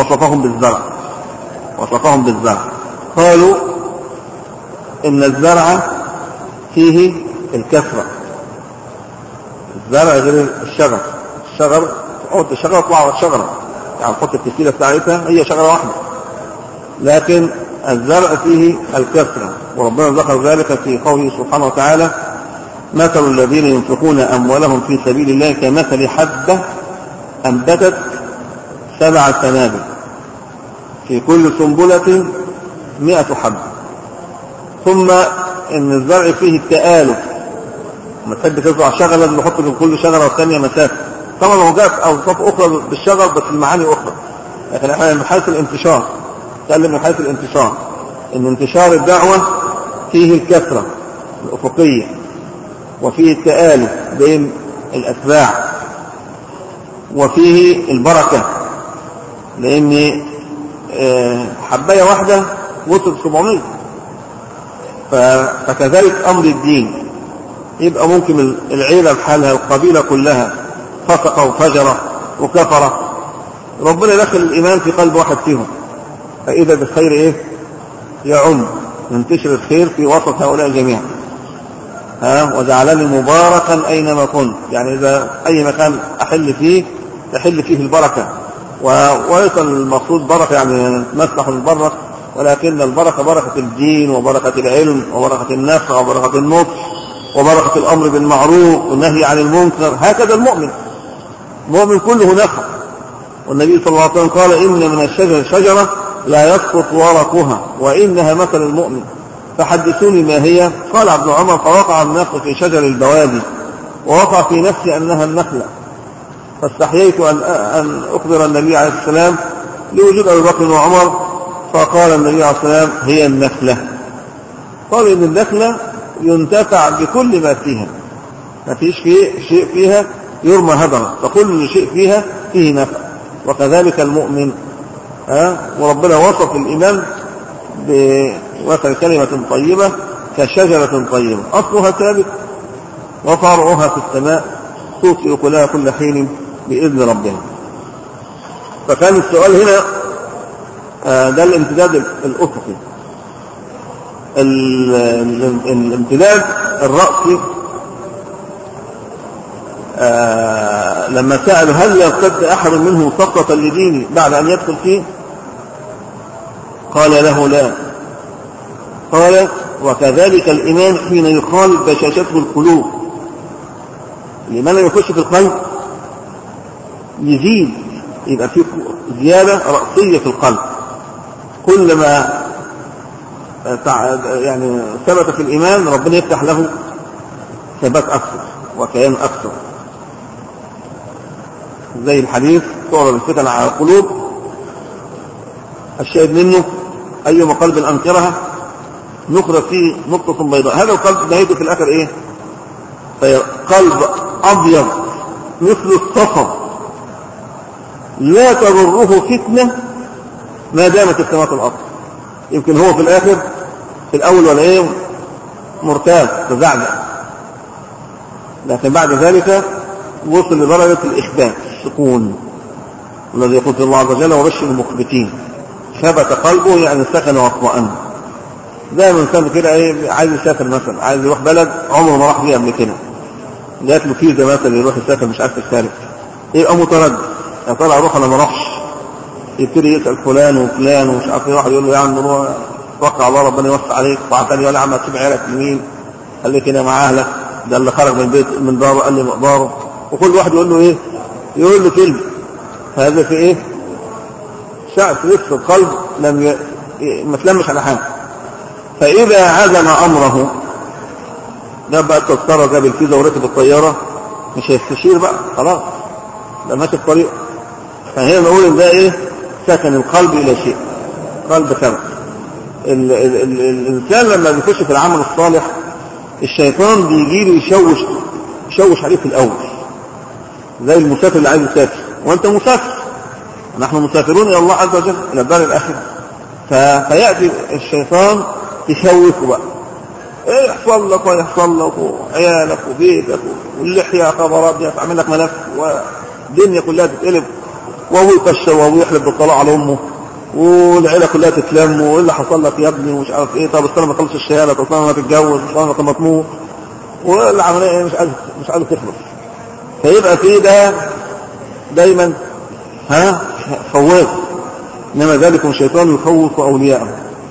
وصفهم بالزرع، قالوا إن الزرع فيه الكثرة. الزرع غير الشجر، الشجر تحط الشجرة تطلع على الشجرة، يعني تحط التسيلة بتاعتها هي شجرة واحدة، لكن الزرع فيه الكثرة. وربنا ذكر ذلك في قوله سبحانه وتعالى مثل الذين ينفقون أموالهم في سبيل الله كمثل حبة أنبتت 7 سنابل في كل سنبلة 100 حبة. ثم إن الزرع فيه التآلف، لما تحب تزرع شجرة لازم نحط من كل شجرة والثانية مسافة. طبعا هو جاءت أوصاف أخرى بالشجر بس المعاني أخرى، لكن احنا من حيث الانتشار نتكلم من حيث الانتشار، إن انتشار الدعوة فيه الكثرة الأفقية وفيه التآلف بين الأتباع وفيه البركة، لأن حباية واحدة وصل 700. فكذلك أمر الدين، يبقى ممكن العيلة بحالها القبيلة كلها فسق وفجر وكفر، ربنا يدخل الإيمان في قلب واحد فيهم، فإذا بالخير إيه يعم، ينتشر الخير في وسط هؤلاء جميعا. وجعلني مباركا أينما كنت، يعني إذا أي مكان أحل فيه تحل فيه البركة. وليس المقصود بركة يعني نسلح البركة، ولكن البركة بركة الدين وبركة العلم وبركة النفع وبركة النطق وبركة الأمر بالمعروف والنهي عن المنكر. هكذا المؤمن كله نفع. والنبي صلى الله عليه وسلم قال إن من الشجر شجرة لا يسقط ورقها وإنها مثل المؤمن، فحدثوني ما هي؟ قال عبد عمر فوقع النخل في شجر البوادي ووقع في نفسي أنها النخلة، فاستحييت أن أخبر النبي عليه السلام لوجود أبي بكر وعمر، فقال النبي عليه السلام هي النخلة. قال إن النخلة ينتفع بكل ما فيها، ما فيش شيء فيها يرمى هدرا، فكل شيء فيها فيه نفع. وكذلك المؤمن وربنا وصف الإيمان بوصف كلمة طيبة كشجرة طيبة أصلها ثابت وفرعها في السماء تؤتي أكلها كل حين بإذن ربها. فكان السؤال هنا ده الامتداد الأفقي. الامتداد الرأسي لما سألوا هل يرتد أحد منهم سقطة لدينه بعد أن يدخل فيه؟ قال له لا. قال وكذلك الإيمان حين يخالط بشاشته القلوب. الإيمان لما يخش في القلب يزيد، يبقى فيه زيادة رأسية في القلب، كلما يعني ثبت في الإيمان ربنا يفتح له ثبات أكثر وكيان أكثر. زي الحديث تعرض الفتن على القلوب الشاهد منه أيما قلب أنكرها نخرج فيه نقطة بيضاء. هذا القلب نهايته في الآخر إيه؟ قلب أبيض مثل الصفر لا تضره فتنة ما دامت السماوات والأرض. يمكن هو في الآخر في الأول ولا إيه مرتاب تزعزع، لكن بعد ذلك وصل لدرجة الإخبات السكون الذي يقول الله عز وجل وبشر المخبتين. ثبت قلبه يعني سكن واطمئن. دائما كان كده ايه عايز يسافر مثلا، عايز يروح بلد عمره ما راح فيها قبل كده، جات له فيزا مثلا يروح يسافر مش عارف يسافر، يبقى متردد يا ترى اروح ولا ما اروحش. يبتدي يسال فلان وفلان ومش عارف يروح يقول له يا عم روح توكل على الله ربنا يوسع عليك، وبعد ثاني يقول يا عم هتسيب عيالك لمين؟ خليك هنا مع اهلك، ده اللي خرج من البيت من داره قال لي مقداره، وكل واحد يقول له ايه؟ يقول له كلمه. هذا في ايه؟ شعث لسه القلب ما تلمش على حاجه. فاذا عزم امره ده بقى التذكره جاب الفيزا وركب الطياره مش هيستشير بقى خلاص ده ماشي الطريق. فهنا نقول ان ده ايه؟ سكن القلب الى شيء، قلب ثبت. الانسان لما بيخش في العمل الصالح الشيطان بيجي له يشوش عليه في الاول، زي المسافر اللي عايز يسافر وانت مسافر، نحن مسافرون الى الله عز وجل الى الدار الاخره. فياتي الشيطان يشوفه بقى، ايه يحصل لك ويحصل لك وعيالك وبيتك واللحيه خبرات دي هتعمل لك ملف والدنيا كلها تتقلب، وهو يكشر وهو يحلف بالطلاق على امه والعيله كلها تتلم وايه اللي حصل لك يا ابني ومش عارف ايه، طب استنى ما تخلص الشهاده، طب استنى ما تتجوز، استنى ما تموت، والعمليه ايه مش عارف تخلص. فيبقى في ده دايما خوف. انما ذلكم الشيطان يخوف اولياءه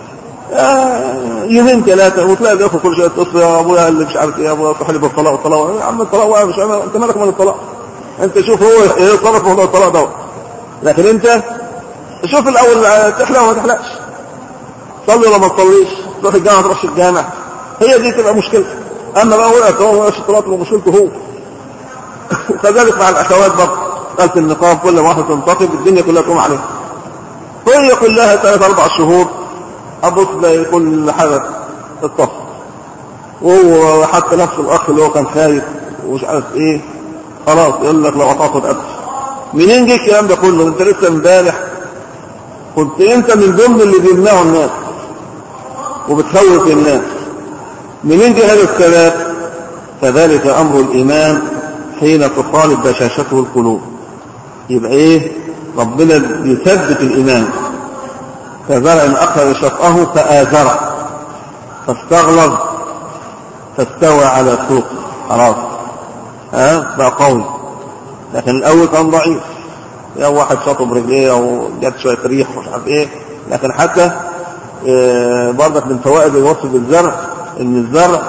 يومين ثلاثه وتلاقي بياخد كل شويه اتصل يا ابويا اللي مش عارف ايه، يا ابويا تحلف بالطلاق والطلاق، يا عم الطلاق مش انت مالك من الطلاق؟ انت شوف هو يتصرف موضوع الطلاق دوت، لكن انت شوف الاول تحلق وما تحلقش، صلي ولا ما تصليش، تروح الجامعه تروحش الجامع، هي دي تبقى مشكلته. اما بقى وقعت هو وقعش الطلاق تبقى مشكلته هو. وكذلك مع الاخوات برضه، قالت النقاب كل ما واحده تنتقب الدنيا كلها تقوم عليها، هي كلها 3-4 شهور ابص تلاقي كل حاجه تتصل، وهو حتى نفس الاخ اللي هو كان خايف ومش عارف ايه خلاص يقول لك لو قطعت القتل. منين جه الكلام ده كله؟ انت لسه امبارح كنت انت من ضمن اللي بيمنعوا الناس وبتخوف الناس. منين جه هذا الكلام؟ كذلك امر الايمان حين تخالط بشاشته القلوب، يبقى ايه؟ ربنا يثبت الايمان. كزرع اخذ شطأه فآزره فاستغلظ فاستوى على سوق، خلاص بقى قوي. لكن الاول كان ضعيف، يا واحد شاطه برجليه او جت شويه ريح ومش عارف ايه. لكن حتى برضك من فوائد الوصف بالزرع ان الزرع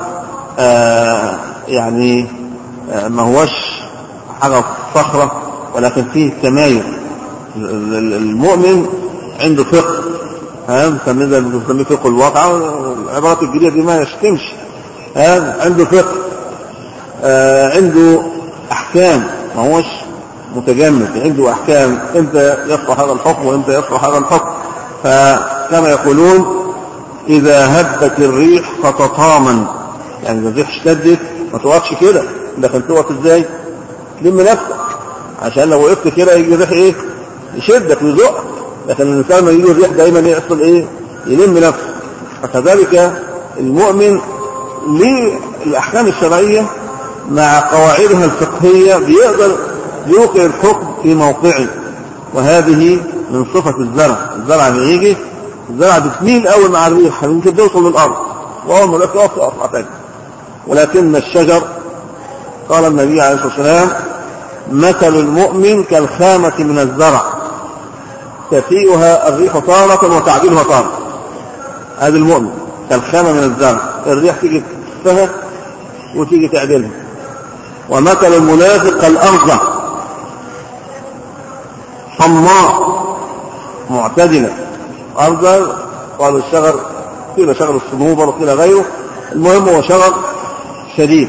يعني ما هوش حاجه صخره، ولكن فيه تمايل. المؤمن عنده فقه، بنسميه فقه الواقع، العبارات الجديده دي ما يشتمش. عنده فقه، عنده احكام، ما هوش متجمد، عنده احكام، امتى يصلح هذا الحكم وامتى يصلح هذا الحكم. فكما يقولون اذا هبت الريح فتطامن، يعني اذا الريح اشتدت ما توقفش كده، لكن توقف ازاي؟ تلم نفسك، عشان لو وقفت كده يجي الريح ايه؟ يشدك ويزقك. لكن الانسان ما يجي الريح دايما يحصل ايه؟ يلم نفسه. فكذلك المؤمن للاحكام الشرعيه مع قواعدها الفقهيه بيقدر يوقع الحكم في موقعه، وهذه من صفه الزرع. الزرع اللي يجي الزرع بتميل اول مع الريح يمكن توصل للارض، واول ما يقف اطلع تاني. ولكن الشجر قال النبي عليه الصلاه والسلام مثل المؤمن كالخامه من الزرع تفيئها الريح طارة وتعدلها طارة. هذا المؤمن كالخامة من الزرع، الريح تيجي تفها وتيجي تعدلها. ومثل المنافق كالأرض صماء معتدلة. أرض قالوا الشجر، قيل شجر الصنوبر وقيل غيره، المهم هو شجر شديد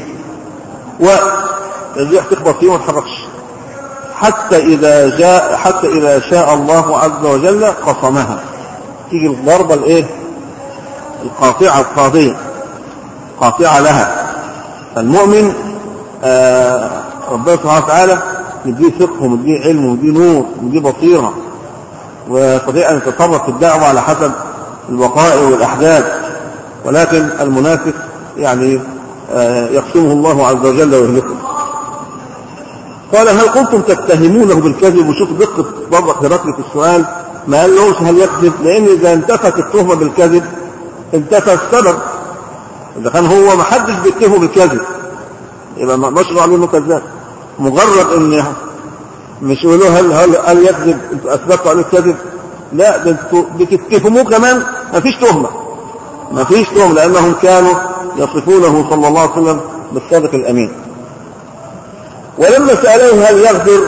والريح تخبط فيه وما تحركش حتى إذا شاء الله عز وجل قصمها، تيجي الضربة الايه؟ القاطعة القاضية، قاطعة لها. فالمؤمن ربنا سبحانه وتعالى يديه فقه ويديه علم ويديه نور ويديه بصيرة، ويستطيع أن يتصرف في الدعوة على حسب الوقائع والأحداث. ولكن المنافق يعني يقسمه الله عز وجل ويهلكه. قال هل كنتم تتهمونه بالكذب؟ وشوف دقة برضه هرقل في السؤال، ما قال لهمش هل يكذب، لأن إذا انتفت التهمة بالكذب انتفى السبب. إذا كان هو ما حدش بيتهمه بالكذب يبقى مشروع له إنه كذاب. مجرد إن مش يقولوا هل يكذب انتوا أثبتوا عليه الكذب، لا ده انتوا بتتهموه كمان. ما فيش تهمة لأنهم كانوا يصفونه صلى الله عليه وسلم بالصادق الأمين. ولما سألوه هل يغفر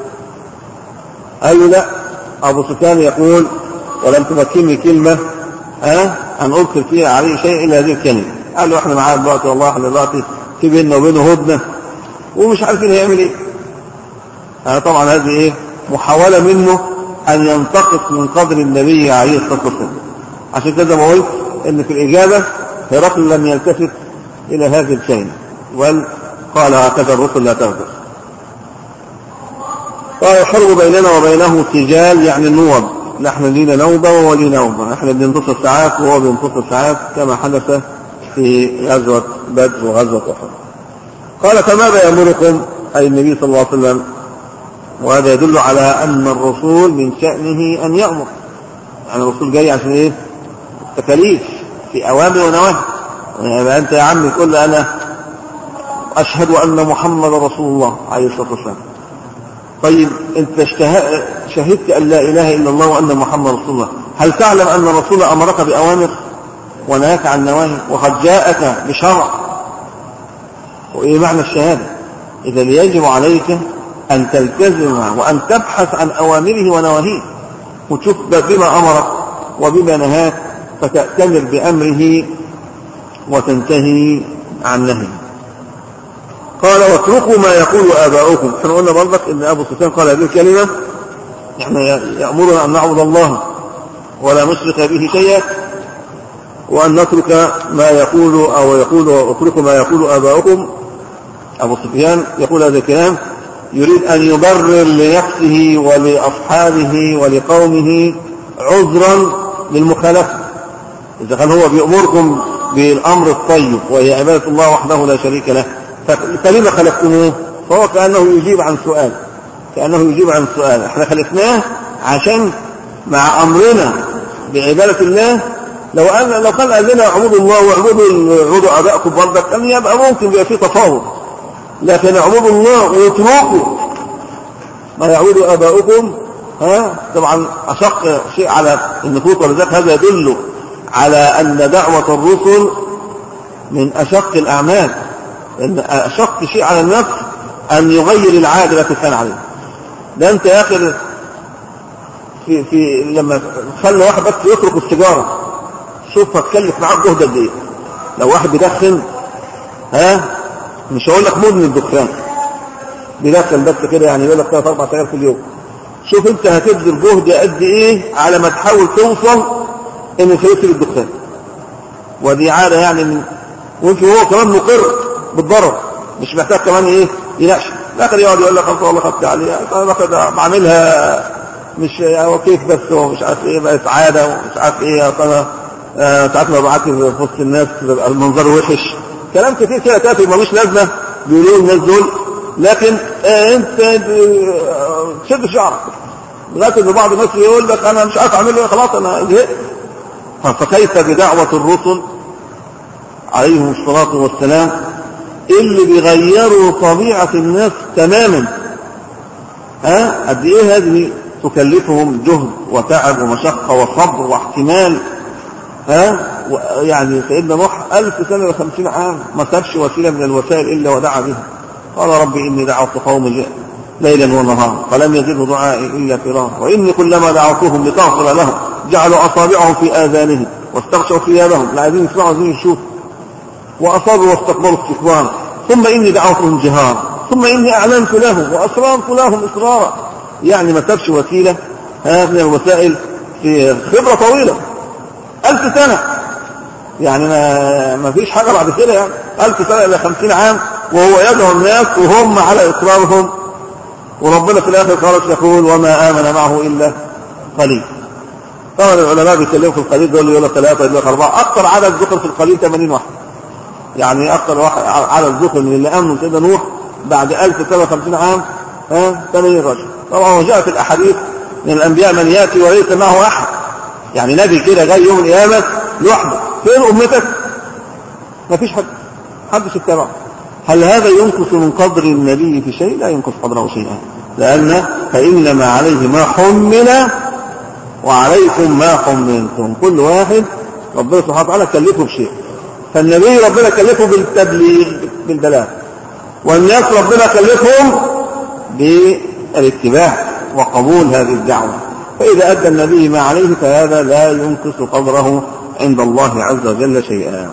قالوا لا. أبو سفيان يقول ولم تمكنني كلمة أن أذكر فيها عليه شيء إلا هذه الكلمة. قالوا احنا معاه دلوقتي، والله احنا دلوقتي في بيننا وبينه هدنة ومش عارفين هيعمل ايه. طبعا هذه ايه؟ محاولة منه أن ينتقص من قدر النبي عليه الصلاة والسلام. عشان كده ما قلت إن في الإجابة هرقل لم يلتفت إلى هذه الكلمة، بل قال هكذا الرسل لا تغفر. قال الحرب بيننا وبينه سجال، يعني النوب، نحن لينا نوبة وهو لي نوبة، احنا بننتصر ساعات وهو بينتصر ساعات، كما حدث في غزوة بدر وغزوة أحد. قال فماذا يأمركم أي النبي صلى الله عليه وسلم؟ وهذا يدل على أن الرسول من شأنه أن يأمر، يعني الرسول جاي عشان ايه؟ تكاليف في أوامر ونواهي. يعني أنت يا عمي تقول لي أنا أشهد أن محمد رسول الله عليه الصلاة والسلام، طيب أنت شهدت أن لا إله إلا الله وأن محمد رسول الله، هل تعلم أن الرسول أمرك بأوامر ونهاك عن نواهي وقد جاءك بشرع؟ وإيه معنى الشهادة؟ إذا يجب عليك أن تلتزم وأن تبحث عن أوامره ونواهيه، وتشوف بما أمرك وبما نهاك فتأتمر بأمره وتنتهي عن نهيه. قال واتركوا ما يقول آباؤكم. احنا قلنا برضك ان أبو سفيان قال هذه الكلمة، احنا يأمرنا أن نعبد الله ولا نشرك به شيئا، وأن نترك ما يقول أو يقول اتركوا ما يقول آباؤكم. أبو سفيان يقول هذا الكلام يريد أن يبرر لنفسه ولأصحابه ولقومه عذرا للمخالفة. إذا كان هو بيأمركم بالأمر الطيب وهي عبادة الله وحده لا شريك له، فلما خلفتموه؟ فهو كأنه يجيب عن سؤال، احنا خلفناه عشان مع أمرنا بعبادة الله لو كان قال لنا اعبدوا الله واعبدوا آباءكم برضك كان يبقى ممكن يبقى فيه تفاوض، لكن اعبدوا الله واتركوا ما يعبد آباؤكم طبعا أشق شيء على النفوس، ولذلك هذا يدل على أن دعوة الرسل من أشق الأعمال، لأن أشق شيء على النفس أن يغير العادة التي كان عليها. ده أنت يا أخي في لما خلى واحد بس يترك السيجارة، شوف هتكلف معاه جهد قد ايه. لو واحد بيدخن مش هقول لك مدمن الدخان، بيدخن بس كده يعني يقول لك 3-4 سجاير في اليوم، شوف انت هتبذل جهد قد ايه على ما تحاول توصل انه يسيب الدخان. ودي عاده يعني ويمكن هو كمان مقر بالضرر، مش محتاج كمان يناقش، الاخر يقعد يقول لك والله خدت عليها انا بعملها مش هو كيف بس هو مش عارف ايه بقت عاده ومش عارف ايه انا ساعات ما بعت في وسط الناس بيبقى المنظر وحش، كلام كتير كده تافه ملوش لازمه بيقولوا الناس دول. لكن انت تشد شعرك لغايه ان بعض الناس يقول لك انا مش عارف اعمل ايه خلاص انا زهقت. فكيف بدعوه الرسل عليهم الصلاه والسلام اللي بيغيروا طبيعه الناس تماما؟ قد ايه هذه تكلفهم جهد وتعب ومشقه وصبر واحتمال. يعني سيدنا نوح 1000 سنة و50 عام ما سابش وسيلة من الوسائل إلا ودعا بها. قال ربي إني دعوت قومي ليلا ونهارا فلم يزدوا دعائي إلا فرارا وإني كلما دعوتهم لتغفر لهم جعلوا أصابعهم في آذانهم واستغشوا ثيابهم لا عايزين يسمعوا عايزين يشوفوا وأصروا واستكبروا استكبارا ثم إني دعوتهم جهارا ثم إني أعلنت لهم وأسررت لهم إسرارا. يعني ما سابش وسيلة من الوسائل في خبرة طويلة 1000 سنة، يعني ما فيش حاجة بعد كده، يعني 1000 سنة إلى 50 عام وهو يدعو الناس وهم على إصرارهم، وربنا في الآخر خالص يقول وما آمن معه إلا قليل. طبعا العلماء بيتكلموا في القليل دول يقول لك 3 يقول لك 4، أكثر عدد ذكر في القليل 80 واحد، يعني أكثر عدد ذكر من اللي آمنوا سيدنا نوح بعد 1000 سنة 50 عام 80 رجل. طبعا وجاء في الأحاديث من الأنبياء من يأتي وليس معه أحد، يعني نبي كده جاي يوم القيامة لوحده، فين أمتك؟ ما فيش حدش اتبعه. هل هذا ينقص من قدر النبي في شيء؟ لا ينقص قدره شيئا، لأن فإنما عليه ما حمل وعليكم ما حملتم، كل واحد ربنا سبحانه وتعالى كلفه بشيء. فالنبي ربنا كلفه بالتبليغ بالبلاغ، والناس ربنا كلفهم بالاتباع وقبول هذه الدعوة. فإذا أدى النبي ما عليه فهذا لا ينقص قدره عند الله عز وجل شيئا.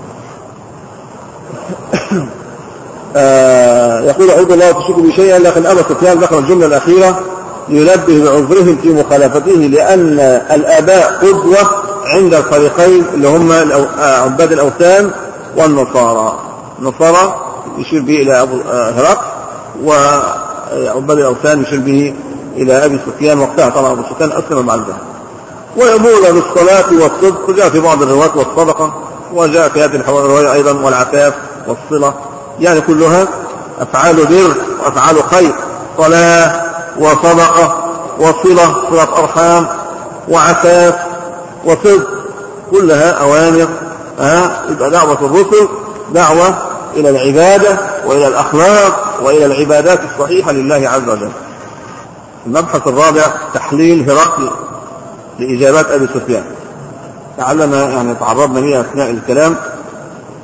يقول أعوذ الله تشركوا بشيئا، لكن أبا سفيان ذكر الجملة الأخيرة ينبه بعذرهم في مخالفته، لأن الآباء قدوة عند الفريقين اللي هم عباد الأوثان والنصارى. النصارى يشير به إلى أبو هرقل، وعباد الأوثان يشير به إلى أبي سفيان. وقتها طبعا أبو سفيان أسلم مع الجهل. ويأمرون بالصلاة والصدق، جاء في بعض الروايات والصدقة، وجاء في هذه الرواية أيضا والعفاف والصلة، يعني كلها أفعال بر وأفعال خير، صلاة وصدقة وصلة، صلة أرحام وعفاف وصدق، كلها أوامر. يبقى دعوة الرسل دعوة إلى العبادة وإلى الأخلاق وإلى العبادات الصحيحة لله عز وجل. المبحث الرابع تحليل هرقل لإجابات أبي سفيان. لعلنا يعني تعرضنا لها أثناء الكلام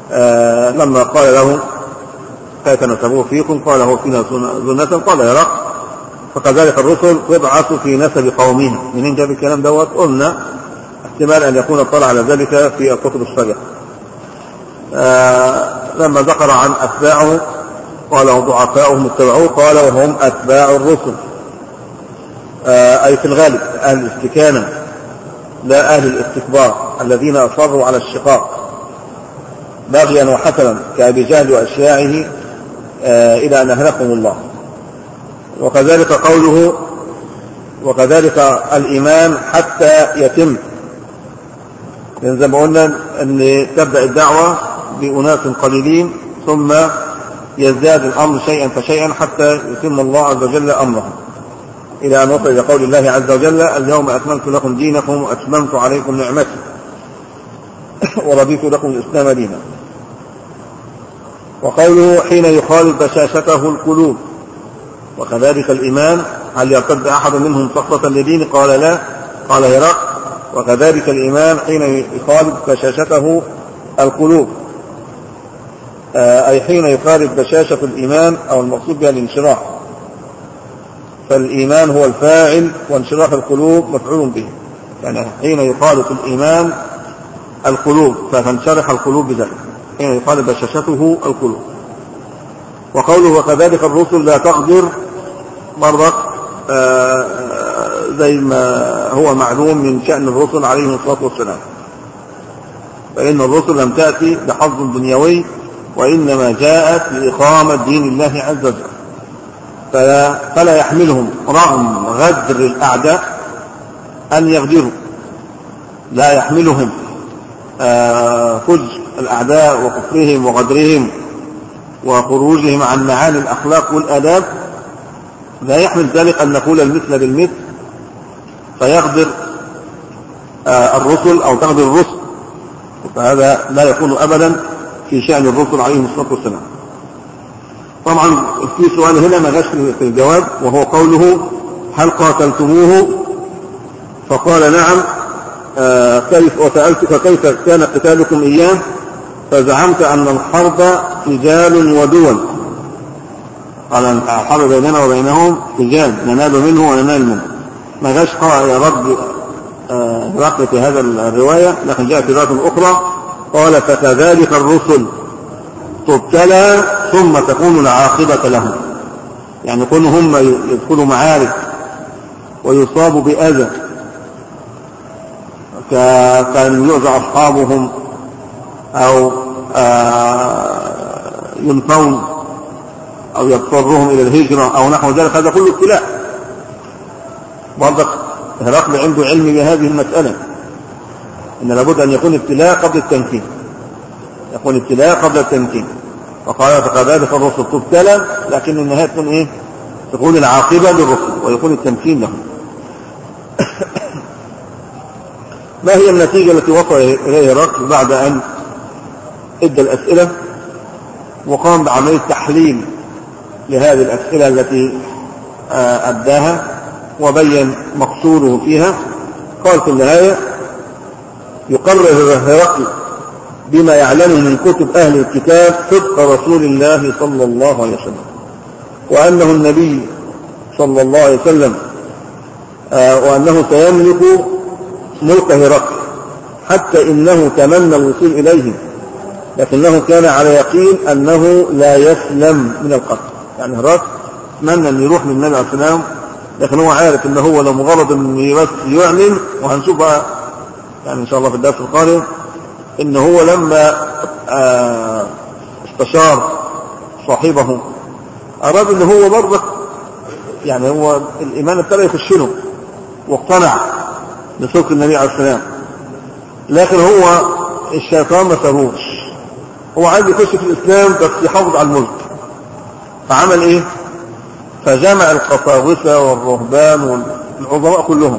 لما قال له كيف نسبوه فيكم؟ قال هو فينا ذو النسب. قال هرقل فكذلك الرسل تبعث في نسب قومها. منين جاب الكلام دوت؟ قلنا احتمال أن يكون اطلع على ذلك في الكتب السابقة. لما ذكر عن أتباعه قال وضعفاؤهم اتبعوه، قال وهم أتباع الرسل، أي في الغالب أهل الاستكانة لا أهل الاستكبار الذين أصروا على الشقاق باغيا وحسنا كأبي جهل وأشياعه إلى أن أهلكهم الله. وكذلك قوله وكذلك الإيمان حتى يتم، لأن زي ما قلنا أن تبدأ الدعوة بأناس قليلين ثم يزداد الأمر شيئا فشيئا حتى يتم الله عز وجل أمره، إلى أن وصل إلى قول الله عز وجل اليوم أكملت لكم دينكم وأتممت عليكم نعمتي ورضيت لكم الإسلام دينا. وقوله حين يخالف بشاشته القلوب، وكذلك الإيمان هل يرتد أحد منهم سخطة لدين؟ قال لا، قال هرقل وكذلك الإيمان حين يخالف بشاشته القلوب، أي حين يخالف بشاشة الإيمان، أو المقصود بها الانشراح، فالإيمان هو الفاعل وانشراح القلوب مفعول به، يعني حين يخالف الإيمان القلوب فتنشرح القلوب بذلك، حين يخالف بشاشته القلوب. وقوله وكذلك الرسل لا تقدر مرت زي ما هو معلوم من شأن الرسل عليهم الصلاة والسلام، فإن الرسل لم تأتي بحظ دنيوي وإنما جاءت لإقامة دين الله عز وجل، فلا يحملهم رغم غدر الأعداء أن يغدروا، لا يحملهم فجر الأعداء وكفرهم وغدرهم وخروجهم عن معاني الأخلاق والآداب، لا يحمل ذلك أن نقول المثل بالمثل فيغدر الرسل أو تغدر الرسل، فهذا لا يكون أبدا في شأن الرسل عليهم الصلاة والسلام. طبعا في سؤال هنا ما جاش في الجواب، وهو قوله هل قاتلتموه؟ فقال نعم. كيف؟ وسألتك كيف كان قتالكم إياه؟ فزعمت أن الحرب سجال ودول. قال الحرب بيننا وبينهم سجال ننال منه وننال منه. ما جاش يا رب رقم في هذا الرواية، لكن جاء في رواية أخرى قال فكذلك الرسل تبتلى ثم تكون العاقبة لهم، يعني يكونوا هم يدخلوا معارك ويصابوا بأذى كان يؤذى أصحابهم أو ينفون أو يضطرهم إلى الهجرة أو نحو ذلك، هذا كله ابتلاء. برضك هرقل عنده علم بهذه المسألة، إن لابد أن يكون ابتلاء قبل التمكين، يكون ابتلاء قبل التمكين. وقال فكذلك الرسل تبتلى، لكن النهاية تكون إيه؟ تكون العاقبة للرسل ويكون التمكين لهم. ما هي النتيجة التي وصل إليه هرقل بعد أن ادى الأسئلة وقام بعملية تحليل لهذه الأسئلة التي أداها وبين مقصوده فيها؟ قال في النهاية يقرر هرقل بما يعلمه من كتب أهل الكتاب صدق رسول الله صلى الله عليه وسلم، وأنه النبي صلى الله عليه وسلم، وأنه سيملك ملك هرقل، حتى إنه تمنى الوصول إليه، لكنه كان على يقين أنه لا يسلم من القتل. يعني هرقل تمنى أن يروح للنبي عليه السلام، لكن هو عارف أنه هو لمجرد أن بس يعلن، وهنشوف بقى يعني إن شاء الله في الدرس القادم إن هو لما استشار صاحبه أراد أن هو برضه يعني هو الإيمان ابتدى يخشنه واقتنع بصدق النبي عليه السلام، لكن هو الشيطان ما سابوش، هو عايز يخش في الإسلام بس يحافظ على الملك. فعمل إيه؟ فجمع القساوسة والرهبان والعظماء كلهم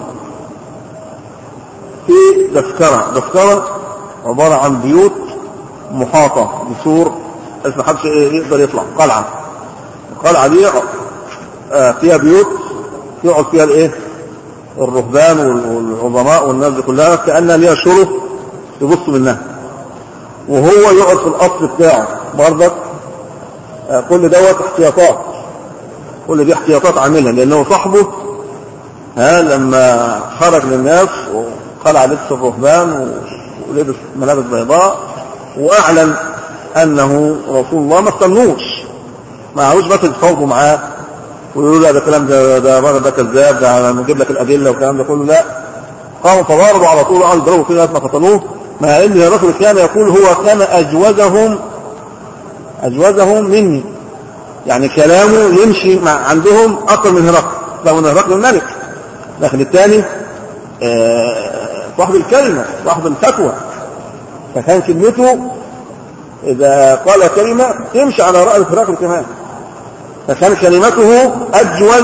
في دفكرة عبارة عن بيوت محاطة بسور اسم حدش يقدر يطلع، القلعة دي فيها بيوت يقعد فيها الايه الرهبان والعظماء والناس دي كلها، كأنها ليها شرف يبص منها، وهو يقعد في القصر بتاعه برضك. كل دوت احتياطات كل دي احتياطات عاملها، لأنه صاحبه لما خرج للناس وخلع لبس الرهبان ولبس ملابس بيضاء وأعلن أنه رسول الله، ما استنوش، ما عاوز بس يتفاوضوا معاه ويقولوا لا ده كلام ده راجل ده كذاب، ده نجيب لك الأدلة والكلام ده كله، لا، قاموا فضاربوا على طول وقعدوا يضربوا كده ما قتلوه، مع ان الرجل كان يقول هو كان أجوزهم مني، يعني كلامه يمشي عندهم أكثر من هرقل، لو ان هرقل الملك، لكن الثاني صاحب الكلمة صاحب الفتوى، فكان كلمته إذا قال كلمة تمشي على رأي هرقل كمان، فكان كلمته أجود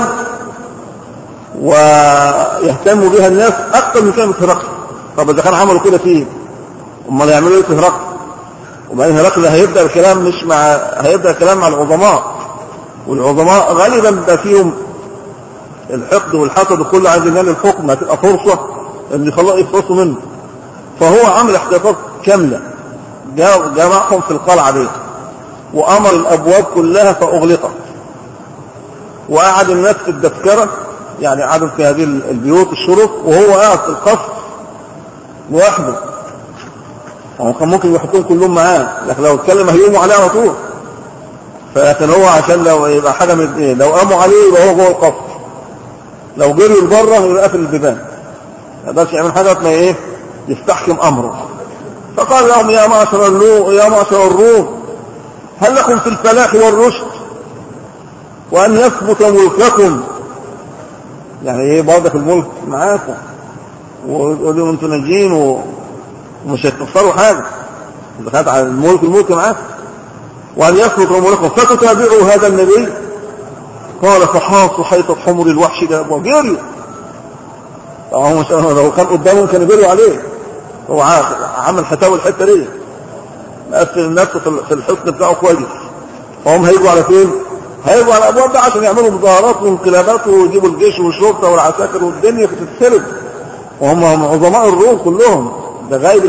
ويهتم بها الناس أكثر من كلمة هرقل. طب إذا كان عملوا كده فيه امال يعملوا ايه في هرقل؟ وبعدين هرقل هيبدأ الكلام هيبدأ الكلام مع العظماء، والعظماء غالبا بيبقى فيهم الحقد والحسد وكل عايز ينال الحكم، هتبقى فرصة ان يخلصوا منه، فهو عمل احتياطات كاملة، جمعهم في القلعة دي وأمر الأبواب كلها فأغلقت، وقعد الناس في الدفكرة، يعني قعدوا في هذه البيوت الشرف، وهو قاعد في القصر لوحده، هو كان ممكن يحطون كلهم معاه، لكن لو اتكلم هيقوموا عليه على طول، فلكن هو عشان لو يبقى حاجة من الاثنين، لو قاموا عليه يبقى هو جوه القصر، لو جروا لبره يبقى قافل البيبان، ما يقدرش يعمل حاجة ما ايه يستحكم أمره. فقال لهم يا معشر الروم هل لكم في الفلاح والرشد وأن يثبت ملككم، يعني ايه برضك الملك معاكم وتقولوا انتوا ناجين ومش هتخسروا حاجة، إذا كانت على الملك معاكم، وأن يثبت ملككم فتتابعوا هذا النبي. قال فحاصوا حيطة حمر الوحش ده وجريوا، طبعا مش لو كان قدامهم كانوا جريوا عليه، هو عمل حساب الحتة دي، مقفل نفسه في الحصن بتاعه كويس، فهم هيجوا على فين؟ هيجوا على الأبواب ده عشان يعملوا مظاهرات وانقلابات ويجيبوا الجيش والشرطة والعساكر والدنيا تتسرب، وهم عظماء الروم كلهم، ده غايب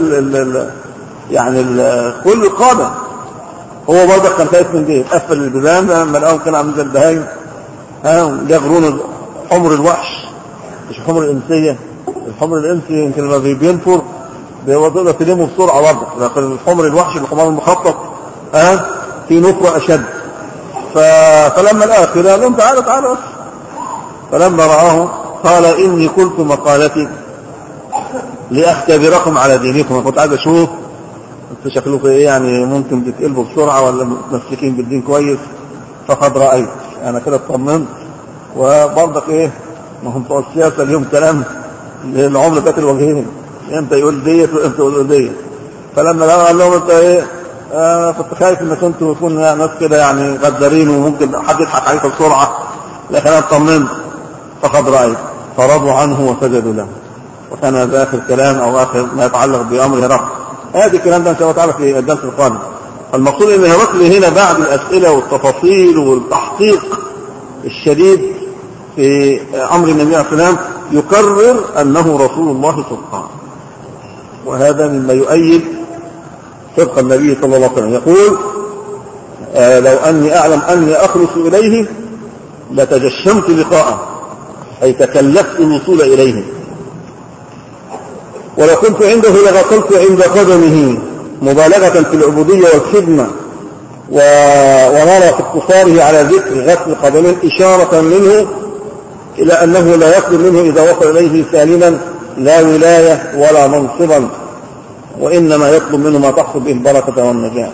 كل القادة. هو برضه كان خايف من دي، قفل البيبان لما لقاهم كانوا عاملين زي البهايم، يغرون حمر الوحش، مش الحمر الإنسية، الحمر الإنسي يمكن لما بينفر بيقدر تلمه بسرعة برضه، لكن الحمر الوحش الحمار المخطط في نفرة أشد. فلما لقاه كده قال لهم تعالوا بس، فلما رآه قال إني قلت مقالتي لأختبركم على دينكم، كنت عايز أشوف انتوا شكلكم ايه، يعني ممكن تتقلبوا بسرعة ولا متمسكين بالدين كويس، فقد رأيت أنا كده اطمنت. وبرضك ايه ما هم بتوع السياسة اليوم كلام العمر ذات الوجهين، امتى يقول ديت وامتى يقول ديت. فلما قال لهم انت ايه كنت خايف ان كنتوا تكون ناس كده يعني غدارين وممكن حد يضحك عليكم بسرعة، لكن انا اطمنت فقد رأيت، فرضوا عنه وسجدوا له. وكان هذا آخر كلام أو آخر ما يتعلق بأمر هرقل. هذا الكلام ده إن شاء الله تعالى في الدرس القادم. المقصود ان هرقل هنا بعد الأسئلة والتفاصيل والتحقيق الشديد في أمر النبي عليه السلام يقرر أنه رسول الله سبحانه، وهذا مما يؤيد صدق النبي صلى الله عليه وسلم. يقول لو أني أعلم أني أخلص إليه لتجشمت لقاءه، أي تكلفت الوصول إليه، ولو كنت عنده لغسلت عند قدمه، مبالغة في العبودية والخدمة، ونرى في اقتصاره على ذكر غسل القدمين إشارة منه إلى أنه لا يطلب منه إذا وصل إليه سالما لا ولاية ولا منصبا، وإنما يطلب منه ما تحصل به البركة والنجاة.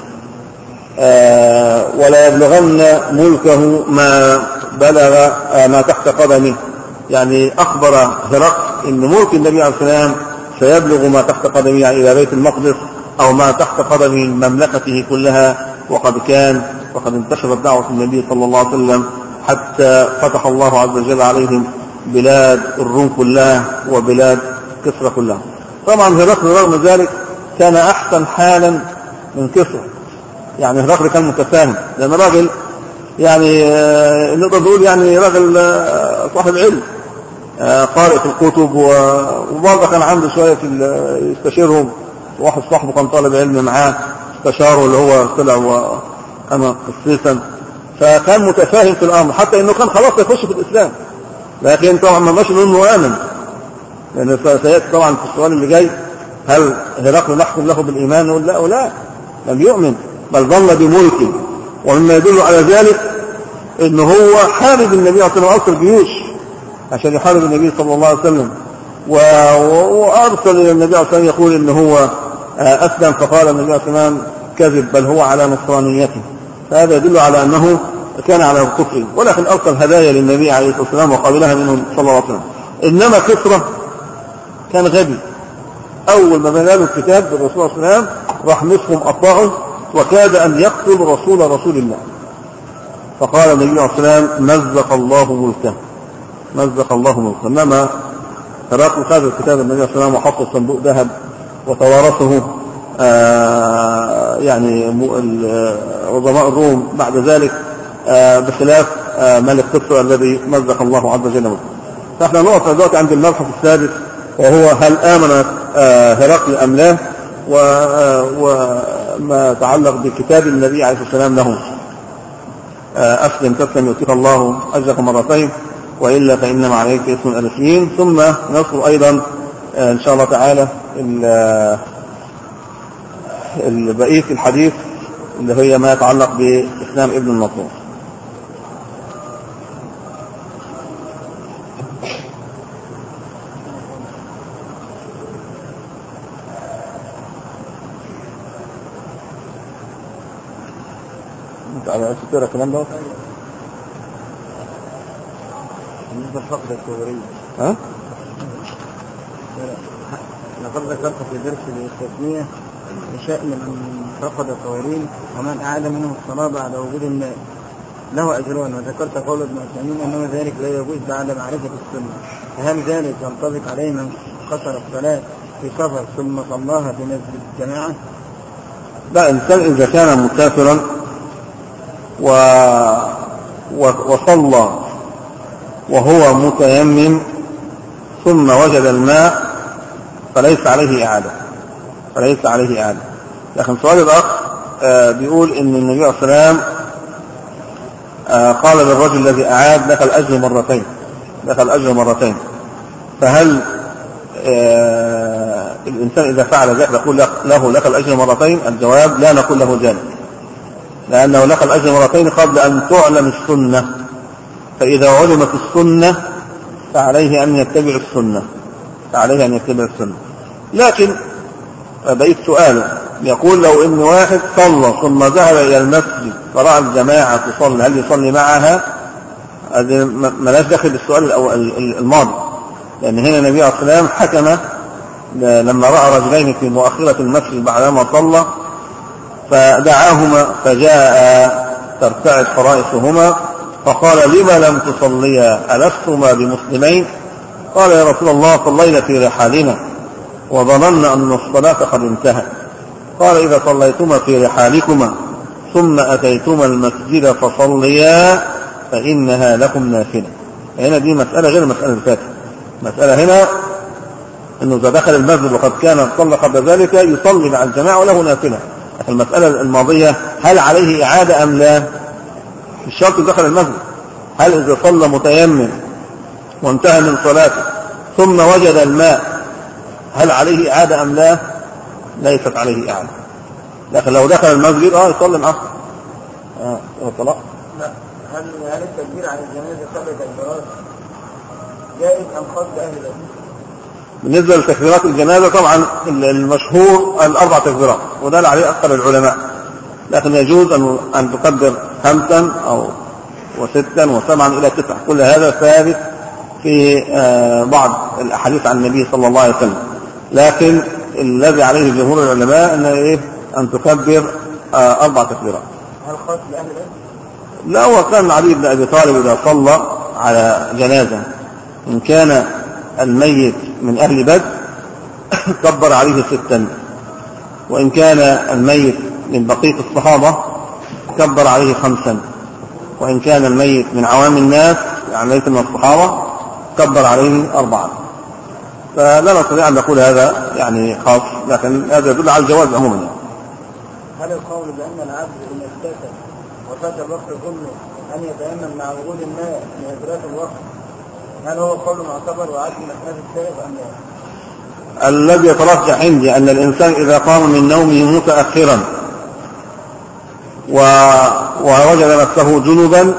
ولا يبلغن ملكه ما بلغ ما تحت قدمه، يعني أخبر هرقل إن ملك النبي عليه السلام سيبلغ ما تحت قدمه، يعني إلى بيت المقدس أو ما تحت قدم مملكته كلها. وقد انتشرت دعوة النبي صلى الله عليه وسلم حتى فتح الله عز وجل عليهم بلاد الروم كلها وبلاد كسرى كلها. طبعا هرقل رغم ذلك كان أحسن حالا من كسرى، يعني هرقل كان متفاهم، لأن راجل يعني نقدر نقول يعني راجل صاحب علم، قارئ في الكتب، وبرضه كان عنده شوية يستشيرهم. واحد صاحبه كان طالب علم معاه استشاره اللي هو طلع وكان قسيسا، فكان متفاهم في الأمر حتى إنه كان خلاص يخش في الإسلام، لكن طبعا ما ماشي إنه آمن، لأن سيأتي طبعا في السؤال اللي جاي هل هرقل نحكم له بالإيمان؟ نقول لا ولا، لم يؤمن بل ظل بملكه. ومما يدل على ذلك إنه هو حارب النبي صلى الله عليه وسلم، أرسل جيوش عشان يحارب النبي صلى الله عليه وسلم، وأرسل إلى النبي صلى الله عليه وسلم يقول إنه هو أسلم، فقال النبي صلى الله عليه وسلم كذب بل هو على نصرانيته. فهذا يدل على أنه كان على الكفر، ولكن أرسل هدايا للنبي عليه الصلاة والسلام وقابلها منه صلى الله عليه وسلم. إنما كسرى كان غبي، أول ما بنى له الكتاب بالرسول صلى الله عليه وسلم راح مسهم قطعه وكاد أن يقتل رسول الله، فقال النبي عليه الصلاة والسلام مزق الله ملكه، مزق الله ملكه. إنما هرقل خذ الكتاب النبي صلى الله عليه وسلم وحط صندوق ذهب وتوارثه يعني عظماء الروم بعد ذلك، بخلاف ملك قسر الذي مزق الله عز وجل ملكه. فاحنا نقف دلوقتي عند المبحث السادس، وهو هل آمن هرقل أم لا، وما يتعلق بكتاب النبي عليه الصلاة والسلام له. أسلم تسلم يؤتيك الله أجرك مرتين، وإلا فإنما عليك اسم الألفين. ثم نذكر أيضا إن شاء الله تعالى بقية الحديث اللي هي ما يتعلق بإسلام ابن النصور. انت على تقرا الكلام ده بالنسبه لفقد الكبريه؟ ها؟ لقد ذكرت في درس الاستثنية بشأن من فقد الطويلين ومن أعاد منهم الصلاة بعد وجود الماء له أجران، وذكرت قول ابن عثيمين أنه ذلك لا يجوز بعد معرفة السنة، فهل ذلك ينطبق عليه من قصر الصلاة في سفر ثم صلاها في مسجد الجماعة؟ لا، الإنسان إذا كان مسافرا وصلى وهو متيمم ثم وجد الماء فليس عليه إعادة. لكن سؤال الأخ بيقول إن النبي عليه الصلاة والسلام قال للرجل الذي أعاد لك الأجر مرتين، فهل الإنسان إذا فعل ذلك نقول له لك الأجر مرتين؟ الجواب لا نقول له ذلك، لأنه لك الأجر مرتين قبل أن تعلم السنة، فإذا علمت السنة فعليه أن يتبع السنة. لكن بقيت سؤاله يقول لو إن واحد صلى ثم ذهب إلى المسجد فرأى الجماعة تصلي هل يصلي معها؟ هذا ملاش داخل بالسؤال الماضي، لأن هنا النبي عليه الصلاة والسلام حكم لما رأى رجلين في مؤخرة المسجد بعدما صلى فدعاهما فجاء ترتعد فرائصهما فقال لما لم تصليا ألستما بمسلمين؟ قال يا رسول الله صلينا في رحالنا وظننا أن الصلاة قد انتهت. قال إذا صليتما في رحالكما ثم أتيتما المسجد فصليا فإنها لكم نافلة. هنا دي مسألة غير المسألة اللي فاتت. مسألة هنا أنه إذا دخل المسجد وقد كان صلى قبل ذلك يصلي مع الجماعة وله نافلة. المسألة الماضية هل عليه إعادة أم لا؟ الشرط دخل المسجد، هل إذا صلى متيمم وانتهى من صلاته ثم وجد الماء هل عليه إعادة أم لا؟ ليست عليه إعادة. لكن لو دخل المسجد يصلي معه طلاق. لا، هل التكبير على الجنازة قبل تكبيرات جائز أم خاص بأهل البيت؟ بالنسبة لتكبيرات الجنازة طبعا المشهور الأربع تكبيرات وده عليه أكثر العلماء، لكن يجوز أن تكبر 5 أو 6 و7 إلى 9، كل هذا ثابت في بعض الأحاديث عن النبي صلى الله عليه وسلم. لكن الذي عليه جمهور العلماء أن تكبر 4 تكبيرات. هل خاص بأهل البيت؟ لا، وكان علي بن أبي طالب إذا صلى على جنازة إن كان الميت من أهل بدر كبر عليه 6، وإن كان الميت من بقية الصحابة كبر عليه 5، وإن كان الميت من عوام الناس يعني ليس من الصحابة كبر عليه 4. فلا نستطيع أن نقول هذا يعني خاص، لكن هذا يدل على الجواز عموما. هل القول بأن العبد إن استتر وفات الوقت كله أن يتيمم مع وجود الماء لإدراك الوقت، هل هو قول معتبر وعدم مسألة السائق أم لا؟ الذي يترجح عندي أن الإنسان إذا قام من نومه متأخرا ووجد نفسه جنبا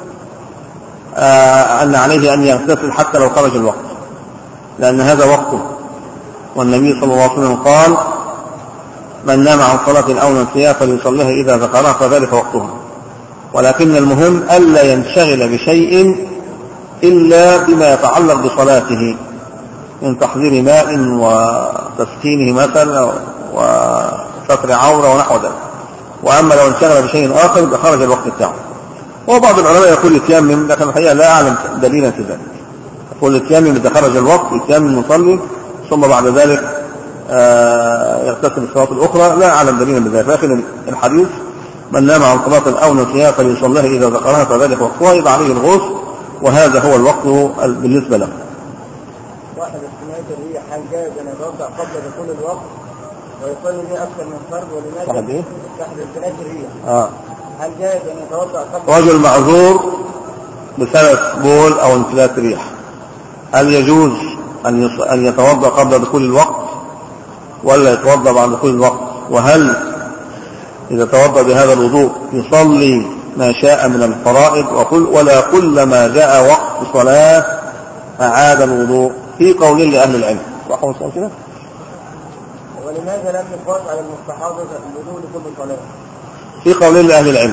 أن عليه أن يغتسل حتى لو خرج الوقت، لأن هذا وقته، والنبي صلى الله عليه وسلم قال: من نام عن صلاة أو نسيها فليصليها إذا ذكرها فذلك وقتها. ولكن المهم ألا ينشغل بشيء إلا بما يتعلق بصلاته من تحضير ماء وتسكينه مثلا وستر عورة ونحو ذلك. وأما لو انشغل بشيء آخر يبقى خرج الوقت بتاعه. وبعض العلماء يقول يتيمم، لكن الحقيقة لا أعلم دليلا في ذلك. يقول يتيمم إذا خرج الوقت، يتيمم يصلي ثم بعد ذلك يغتسل الصلاة الأخرى، لا أعلم دليلا بذلك. لكن الحديث: من نام عن صلاة أو نسيها فليصليها إذا ذكرها فذلك وقتها، يبقى عليه الغسل، وهذا هو الوقت بالنسبة له. واحد السنة اللي هي حال جائز أن يتوضأ قبل دخول الوقت ويصلي به أكثر من فرض، ولماذا؟ واحد إيه؟ واحد السنة اللي هي هل جائز أن يتوضأ قبل؟ رجل معذور بسبب بول أو انفلات ريح، هل يجوز أن يتوضأ قبل دخول الوقت ولا يتوضأ بعد دخول الوقت؟ وهل إذا توضأ بهذا الوضوء يصلي ما شاء من الفرائض ولا كلما جاء وقت صلاة أعاد الوضوء؟ في قول لأهل العلم. صح وصل كده؟ ولماذا لم يفرض على المستحاضة الوضوء لكل صلاة؟ في قول لأهل العلم.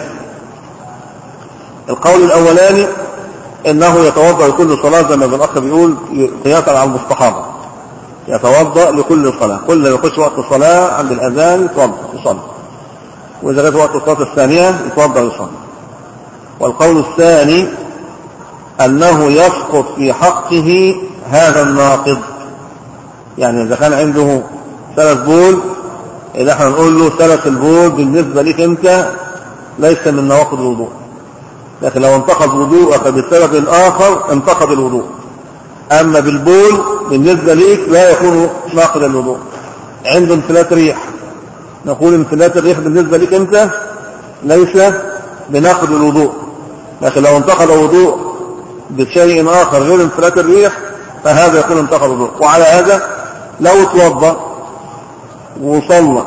القول الأولاني إنه يتوضأ لكل صلاة زي ما الأخ بيقول قياسا على المستحاضة، يتوضأ لكل صلاة، كل ما يخش وقت الصلاة عند الأذان يصلي، وإذا جاءت وقت الصلاة الثانية يتوضأ يصلي. والقول الثاني أنه يسقط في حقه هذا الناقض، يعني إذا كان عنده ثلاث بول، إذا احنا نقول له ثلاث البول بالنسبة لك أنت ليس من نواقض الوضوء، لكن لو انتقض وضوءك بسبب آخر انتقض الوضوء. أما بالبول بالنسبة لك لا يكون ناقض الوضوء. عنده انفلات ريح، نقول انفلات الريح بالنسبة لك أنت ليس بناقض الوضوء، لكن لو انتقض الوضوء بشيء آخر غير انفلات الريح فهذا يكون انتقض الوضوء. وعلى هذا لو توضأ وصلى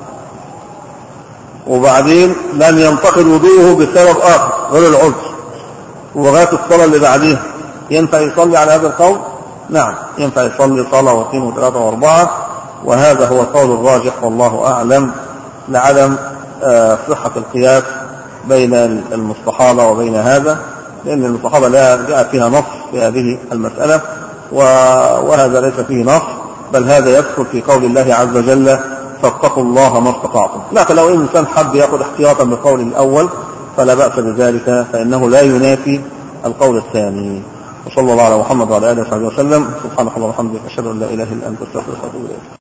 وبعدين لم ينتقض وضوءه بسبب آخر غير العذر وغاية الصلاة اللي بعديها، ينفع يصلي على هذا القول؟ نعم، ينفع يصلي صلاة واثنين وثلاثة واربعة، وهذا هو القول الراجح والله أعلم، لعدم صحة القياس بين المستحاضة وبين هذا، لأن المستحاضة لا جاء فيها نص في هذه المسألة، وهذا ليس فيه نص، بل هذا يدخل في قول الله عز وجل: فاتقوا الله ما استطعتم. لكن لو الإنسان حب يأخذ احتياطا بالقول الأول فلا بأس بذلك، فإنه لا ينافي القول الثاني. وصلى الله على محمد وعلى آله وصحبه وسلم. سبحانك اللهم وبحمدك، أشهد أن لا إله إلا أنت، أستغفرك وأتوب إليك.